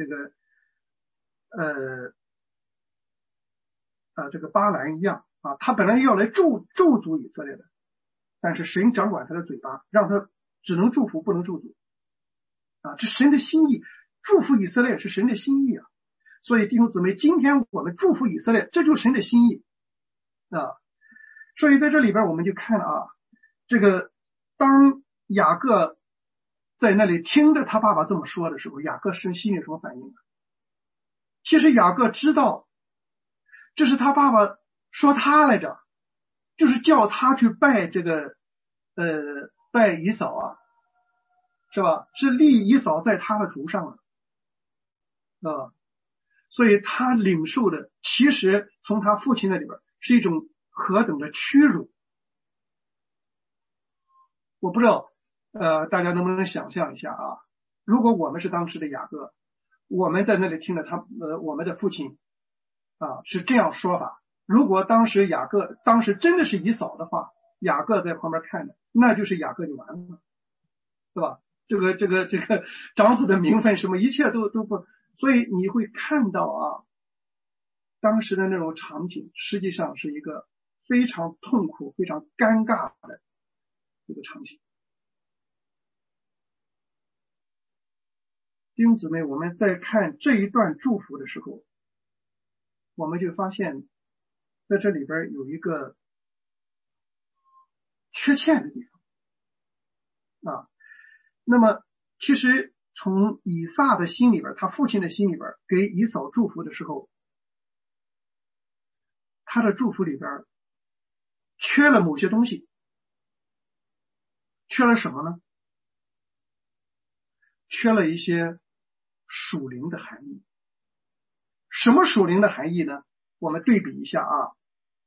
个巴兰一样啊，他本来要来咒诅以色列的，但是神掌管他的嘴巴，让他只能祝福不能咒诅啊，这神的心意，祝福以色列是神的心意啊。所以弟兄姊妹，今天我们祝福以色列，这就是神的心意啊。所以在这里边我们就看啊，这个当雅各在那里听着他爸爸这么说的时候，雅各心里有什么反应？其实雅各知道这是他爸爸说他来着，就是叫他去拜这个拜以扫啊，是吧？是立以扫在他的头上啊，所以他领受的其实从他父亲那里边是一种何等的屈辱。我不知道大家能不能想象一下啊，如果我们是当时的雅各，我们在那里听着我们的父亲啊是这样说法，如果当时雅各当时真的是以扫的话，雅各在旁边看着，那就是雅各就完了，对吧？这个长子的名分什么一切都不，所以你会看到啊，当时的那种场景实际上是一个非常痛苦非常尴尬的一个场景。弟兄姊妹，我们在看这一段祝福的时候，我们就发现在这里边有一个缺欠的地方啊。那么其实从以撒的心里边，他父亲的心里边给以扫祝福的时候，他的祝福里边缺了某些东西。缺了什么呢？缺了一些属灵的含义。什么属灵的含义呢？我们对比一下啊。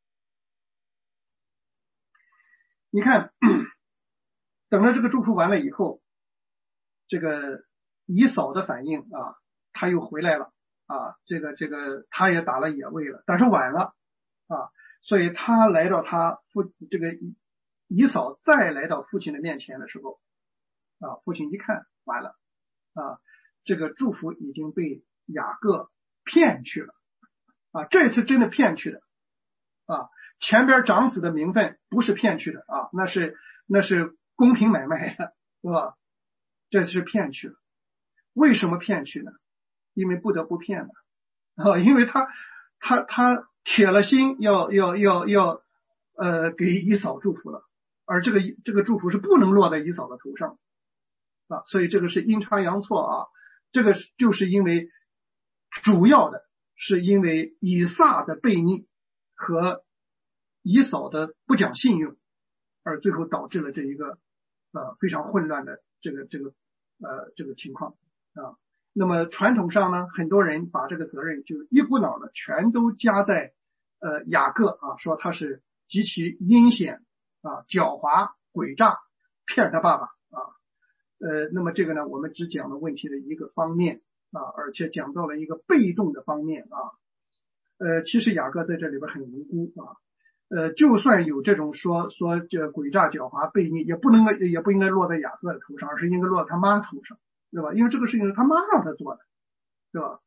你看等到这个祝福完了以后，这个以扫的反应啊，他又回来了啊，这个他也打了野味了，但是晚了啊，所以他来到这个以扫再来到父亲的面前的时候啊，父亲一看完了啊，这个祝福已经被雅各骗去了啊，这次真的骗去的啊，前边长子的名分不是骗去的啊，那是公平买卖的，是吧？这是骗去的。为什么骗去呢？因为不得不骗的啊，因为他铁了心要给以扫祝福了，而这个祝福是不能落在以扫的头上啊，所以这个是阴差阳错啊，这个就是因为主要的是因为以撒的悖逆和以扫的不讲信用，而最后导致了这一个非常混乱的这个情况啊。那么传统上呢，很多人把这个责任就一股脑的全都加在雅各啊，说他是极其阴险啊、狡猾、诡诈，骗他爸爸啊。那么这个呢，我们只讲了问题的一个方面啊，而且讲到了一个被动的方面啊。其实雅各在这里边很无辜啊。就算有这种说这诡诈、狡猾、悖逆，也不应该落在雅各的头上，而是应该落在他妈头上，对吧？因为这个事情是他妈让他做的，对吧？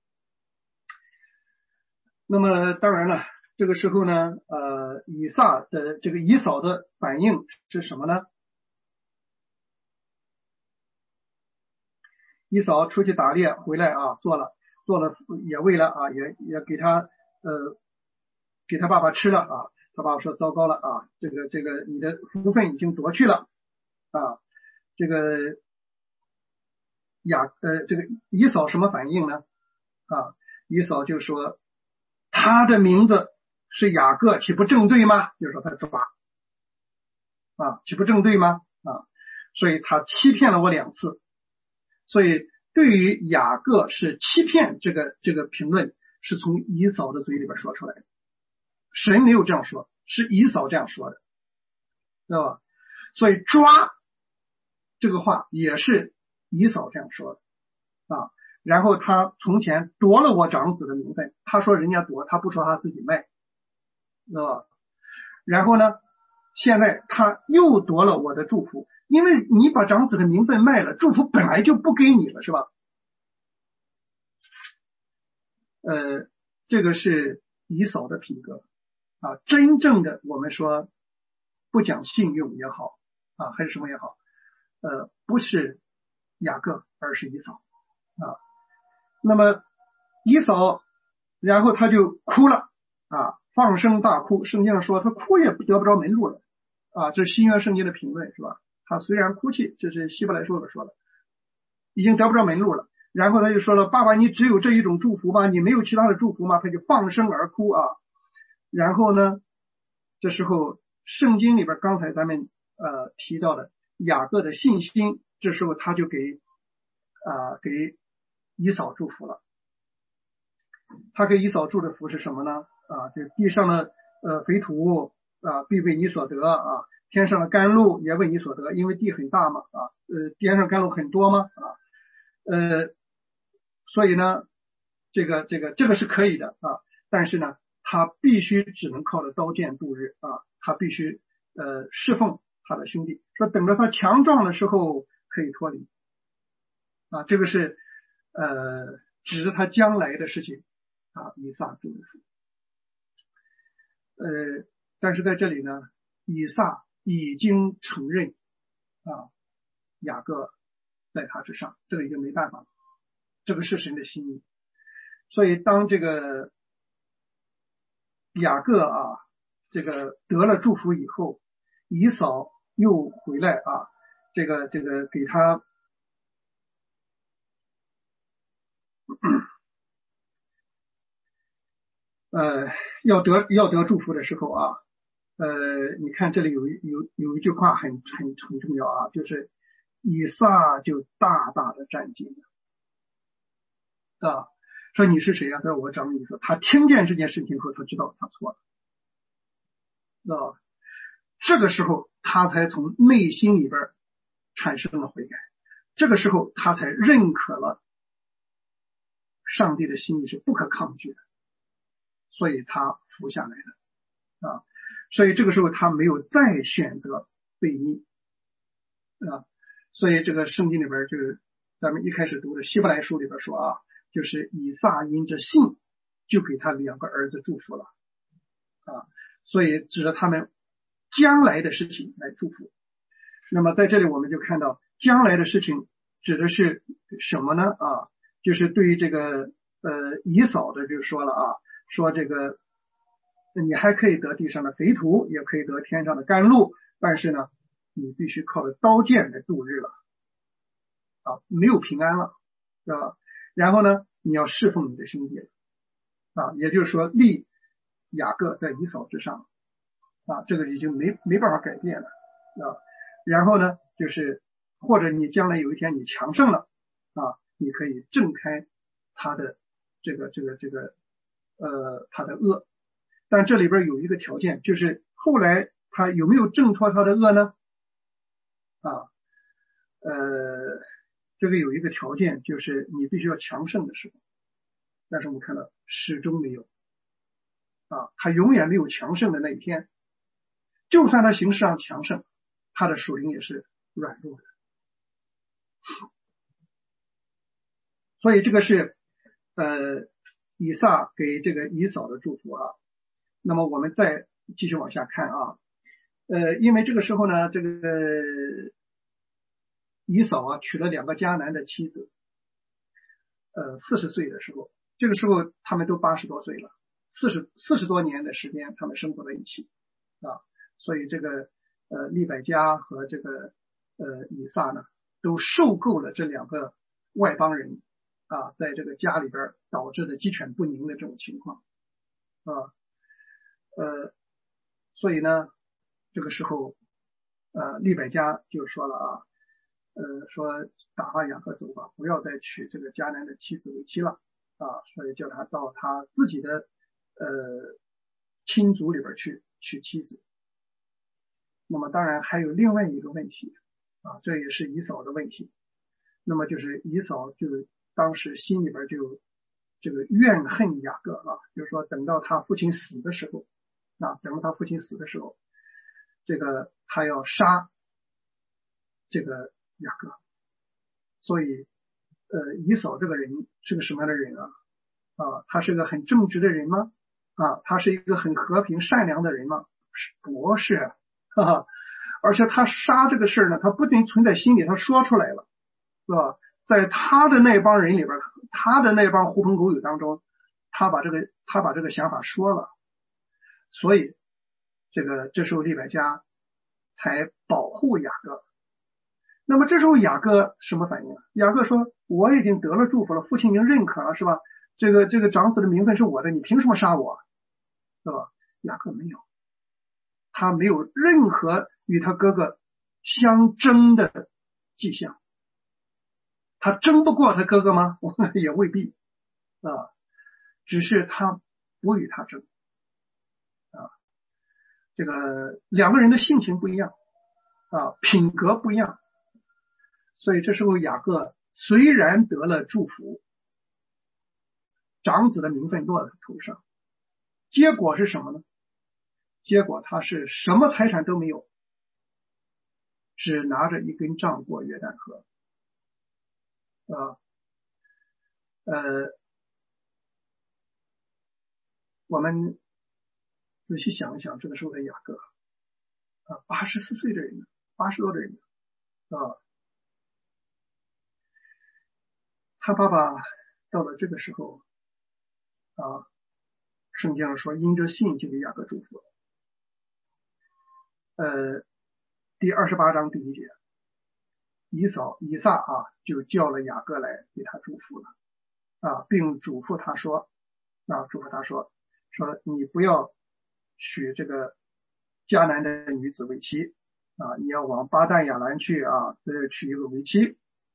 那么当然了，这个时候呢，以扫的反应是什么呢？以扫出去打猎回来啊，做了野味了啊，也给他爸爸吃了啊。他爸爸说糟糕了啊，这个你的福分已经夺去了啊。这个以扫什么反应呢？啊，以扫就说他的名字是雅各，岂不正对吗？就是说他抓啊，岂不正对吗？啊，所以他欺骗了我2次。所以对于雅各是欺骗这个评论是从以扫的嘴里边说出来的，神没有这样说，是以扫这样说的，知道吧？所以抓这个话也是以扫这样说的啊。然后他从前夺了我长子的名分，他说人家夺，他不说他自己卖，知道吧？然后呢，现在他又夺了我的祝福，因为你把长子的名分卖了，祝福本来就不给你了，是吧？这个是以扫的品格啊，真正的我们说不讲信用也好啊，还是什么也好，不是雅各，而是以扫啊。那么以扫，然后他就哭了啊，放声大哭。圣经上说他哭也得不着门路了啊，这是新约圣经的评论，是吧？他虽然哭泣，这是希伯来书里说的，已经得不着门路了。然后他就说了，爸爸，你只有这一种祝福吗？你没有其他的祝福吗？他就放声而哭啊。然后呢，这时候圣经里边刚才咱们提到的雅各的信心，这时候他就给以扫祝福了。他给以扫祝的福是什么呢？啊，就地上的肥土啊必为你所得啊，天上的甘露也为你所得，因为地很大嘛啊，天上甘露很多嘛啊，所以呢，这个是可以的啊，但是呢，他必须只能靠着刀剑度日啊，他必须侍奉他的兄弟，说等着他强壮的时候可以脱离啊，这个是指着他将来的事情啊，以撒祝福。但是在这里呢，以撒已经承认啊雅各在他之上，这个已经没办法了，这个是神的心意。所以当这个雅各啊这个得了祝福以后，以扫又回来啊，这个给他要得祝福的时候啊，你看这里有一句话很重要啊，就是以撒就大大的战兢啊，说你是谁啊？他说我长子以撒。他听见这件事情后，他知道他错了啊，这个时候他才从内心里边产生了悔改，这个时候他才认可了上帝的心意是不可抗拒的，所以他服下来的啊，所以这个时候他没有再选择悖逆啊，所以这个圣经里边就是咱们一开始读的希伯来书里边说啊，就是以撒因着信就给他2个儿子祝福了啊， 所以指着他们将来的事情来祝福。那么在这里我们就看到将来的事情指的是什么呢？就是对于这个以扫的就说了说这个你还可以得地上的肥土，也可以得天上的甘露，但是呢你必须靠着刀剑来度日了没有平安了，是吧？然后呢你要侍奉你的兄弟也就是说立雅各在以扫之上这个已经没办法改变了然后呢就是或者你将来有一天你强盛了你可以挣开他的他的恶，但这里边有一个条件，就是后来他有没有挣脱他的恶呢？这个有一个条件，就是你必须要强盛的时候，但是我们看到始终没有他永远没有强盛的那一天，就算他形式上强盛，他的属灵也是软弱的。所以这个是以撒给这个以扫的祝福那么我们再继续往下看因为这个时候呢这个以扫娶了2个迦南的妻子40岁的时候，这个时候他们都80多岁了，40多年的时间他们生活在一起所以这个利百加和这个以撒呢都受够了这2个外邦人在这个家里边导致的鸡犬不宁的这种情况所以呢这个时候利百加就说了说打发雅各走吧，不要再娶这个迦南的妻子为妻了所以叫他到他自己的亲族里边去娶妻子。那么当然还有另外一个问题这也是以扫的问题，那么就是以扫就当时心里边就这个怨恨雅各就是说等到他父亲死的时候这个他要杀这个雅各。所以以扫这个人是个什么样的人他是个很正直的人吗？他是一个很和平善良的人吗？不是而且他杀这个事呢，他不仅存在心里，他说出来了，是吧？在他的那帮人里边，他的那帮狐朋狗友当中，他把这个想法说了，所以这时候利百加才保护雅各。那么这时候雅各什么反应雅各说我已经得了祝福了，父亲已经认可了，是吧？这个长子的名分是我的，你凭什么杀我？是吧？雅各没有，他没有任何与他哥哥相争的迹象。他争不过他哥哥吗？也未必只是他不与他争这个2个人的性情不一样品格不一样，所以这时候雅各虽然得了祝福，长子的名分落在他头上，结果是什么呢？结果他是什么财产都没有，只拿着一根杖过约旦河我们仔细想一想，这个时候的雅各84岁的人，80多的人他爸爸到了这个时候圣经上说因着信就给雅各祝福了。第28章第1节，以撒就叫了雅各来给他祝福了并嘱咐他说说你不要娶这个迦南的女子为妻你要往巴旦亚兰去娶一个为妻。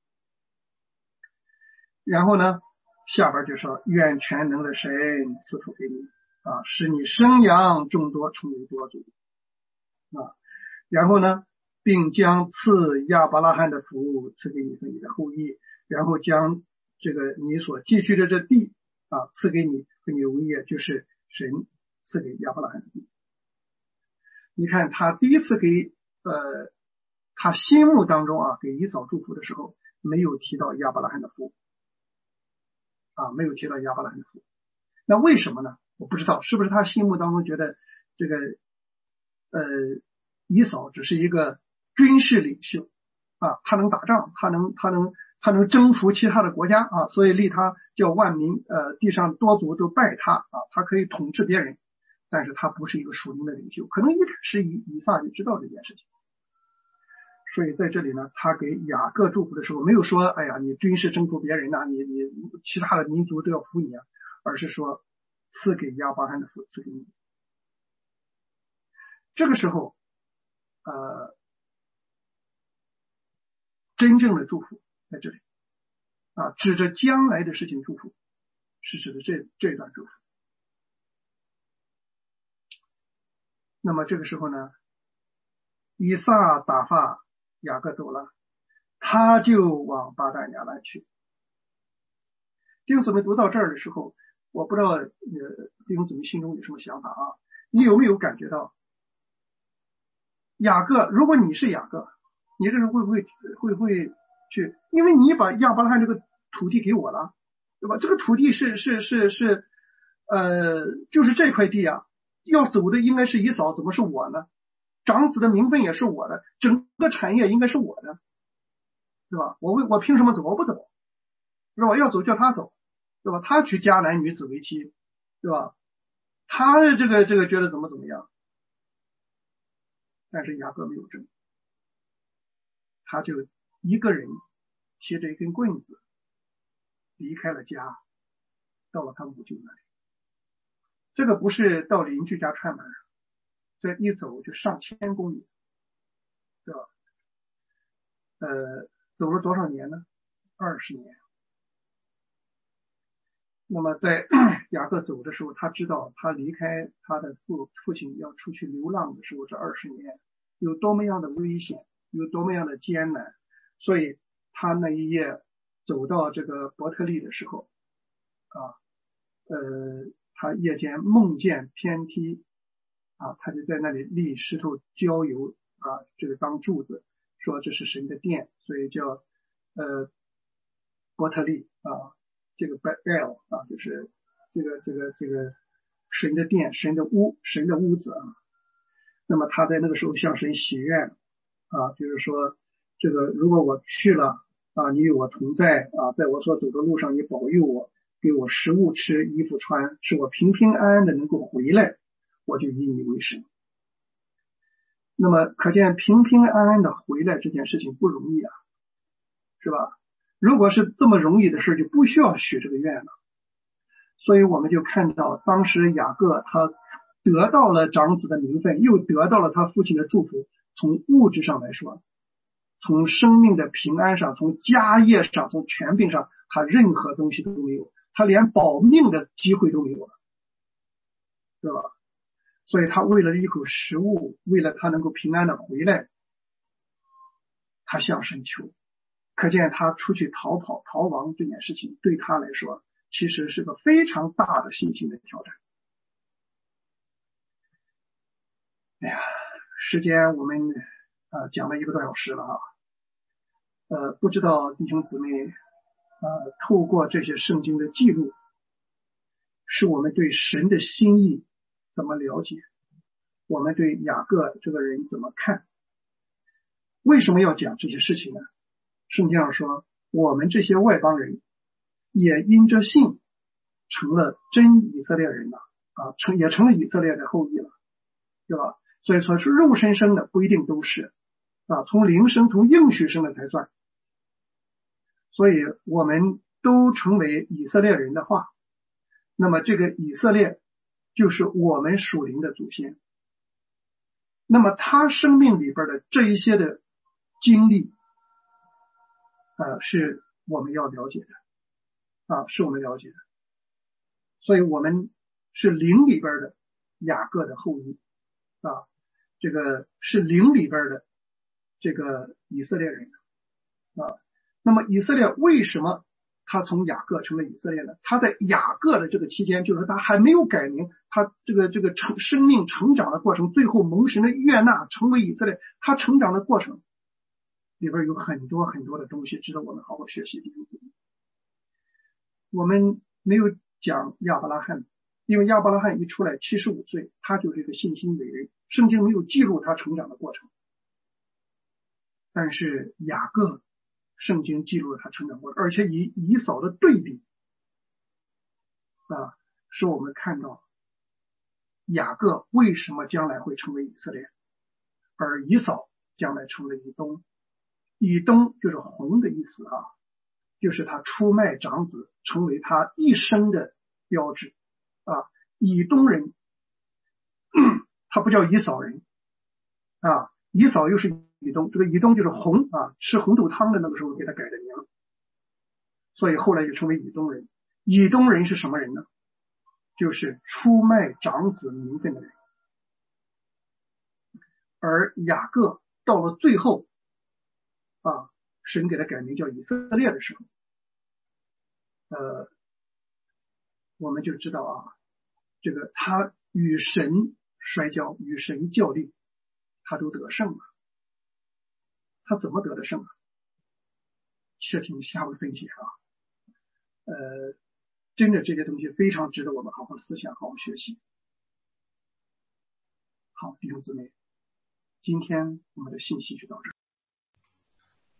然后呢下边就说愿全能的神赐福给你使你生养众多，成为多族然后呢并将赐亚伯拉罕的福赐给你和你的后裔，然后将这个你所寄居的这地赐给你和你的后裔，就是神赐给亚伯拉罕的地。你看他第一次给他心目当中给以扫祝福的时候，没有提到亚伯拉罕的福没有提到亚伯拉罕的福。那为什么呢？我不知道，是不是他心目当中觉得这个以扫只是一个军事领袖啊，他能打仗，他能征服其他的国家啊，所以立他叫万民地上多族都拜他啊，他可以统治别人，但是他不是一个属灵的领袖。可能一开始以撒就知道这件事情，所以在这里呢，他给雅各祝福的时候没有说哎呀你军事征服别人你其他的民族都要服你啊，而是说赐给亚伯拉罕的福赐给你。这个时候真正的祝福在这里啊，指着将来的事情祝福，是指的这段祝福。那么这个时候呢，以撒打发雅各走了，他就往巴旦亚兰去。弟兄姊妹读到这儿的时候，我不知道弟兄姊妹心中有什么想法啊？你有没有感觉到雅各，如果你是雅各，你这时候会不会去，因为你把亚伯拉罕这个土地给我了，对吧？这个土地是就是这块地啊，要走的应该是以扫，怎么是我呢？长子的名分也是我的，整个产业应该是我的，对吧？我凭什么走？我不走，是吧？要走叫他走，对吧？他娶迦南女子为妻，对吧？他的这个觉得怎么样？但是雅各没有争，他就一个人提着一根棍子离开了家，到了他母舅那里。这个不是到邻居家串门，这一走就上千公里，对吧？走了多少年呢？20年。那么在雅各走的时候，他知道他离开他的父亲要出去流浪的时候，这20年有多么样的危险，有多么样的艰难。所以他那一夜走到这个伯特利的时候他夜间梦见天梯他就在那里立石头浇油这个当柱子，说这是神的殿，所以叫伯特利这个 Bethel 就是这个神的殿，神的屋子那么他在那个时候向神许愿就是说这个如果我去了你与我同在在我所走的路上你保佑我，给我食物吃，衣服穿，使我平平安安的能够回来，我就以你为神。那么可见平平安安的回来这件事情不容易是吧？如果是这么容易的事，就不需要许这个愿了。所以我们就看到当时雅各他得到了长子的名分，又得到了他父亲的祝福。从物质上来说，从生命的平安上，从家业上，从权柄上，他任何东西都没有，他连保命的机会都没有了，对吧？所以他为了一口食物，为了他能够平安的回来，他向神求。可见他出去逃亡这件事情对他来说其实是个非常大的信心的挑战。哎呀，时间我们讲了1个多小时了不知道弟兄姊妹透过这些圣经的记录，是我们对神的心意怎么了解，我们对雅各这个人怎么看？为什么要讲这些事情呢？圣经上说我们这些外邦人也因着信成了真以色列人了也成了以色列的后裔了，对吧？所以说是肉身生的不一定都是从灵生从应许生的才算。所以我们都成为以色列人的话，那么这个以色列就是我们属灵的祖先。那么他生命里边的这一些的经历是我们要了解的是我们了解的。所以我们是灵里边的雅各的后裔这个是灵里边的这个以色列人那么以色列为什么他从雅各成了以色列呢？他在雅各的这个期间，就是他还没有改名，他这个生命成长的过程，最后蒙神的悦纳成为以色列，他成长的过程里边有很多很多的东西值得我们好好学习。我们没有讲亚伯拉罕因为亚伯拉罕一出来75岁，他就是一个信心伟人，圣经没有记录他成长的过程。但是雅各圣经记录了他成长过程，而且以以扫的对比使我们看到雅各为什么将来会成为以色列，而以扫将来成为以东。以东就是红的意思就是他出卖长子，成为他一生的标志以东人他不叫以扫人以扫又是以东，这个以东就是红吃红豆汤的那个时候给他改的名，所以后来就成为以东人。以东人是什么人呢？就是出卖长子名分的人。而雅各到了最后神给他改名叫以色列的时候，我们就知道这个他与神摔跤，与神较力，他都得胜了。他怎么得的胜且听下回分解真的这些东西非常值得我们好好思想，好好学习。好，弟兄姊妹，今天我们的信息就到这儿。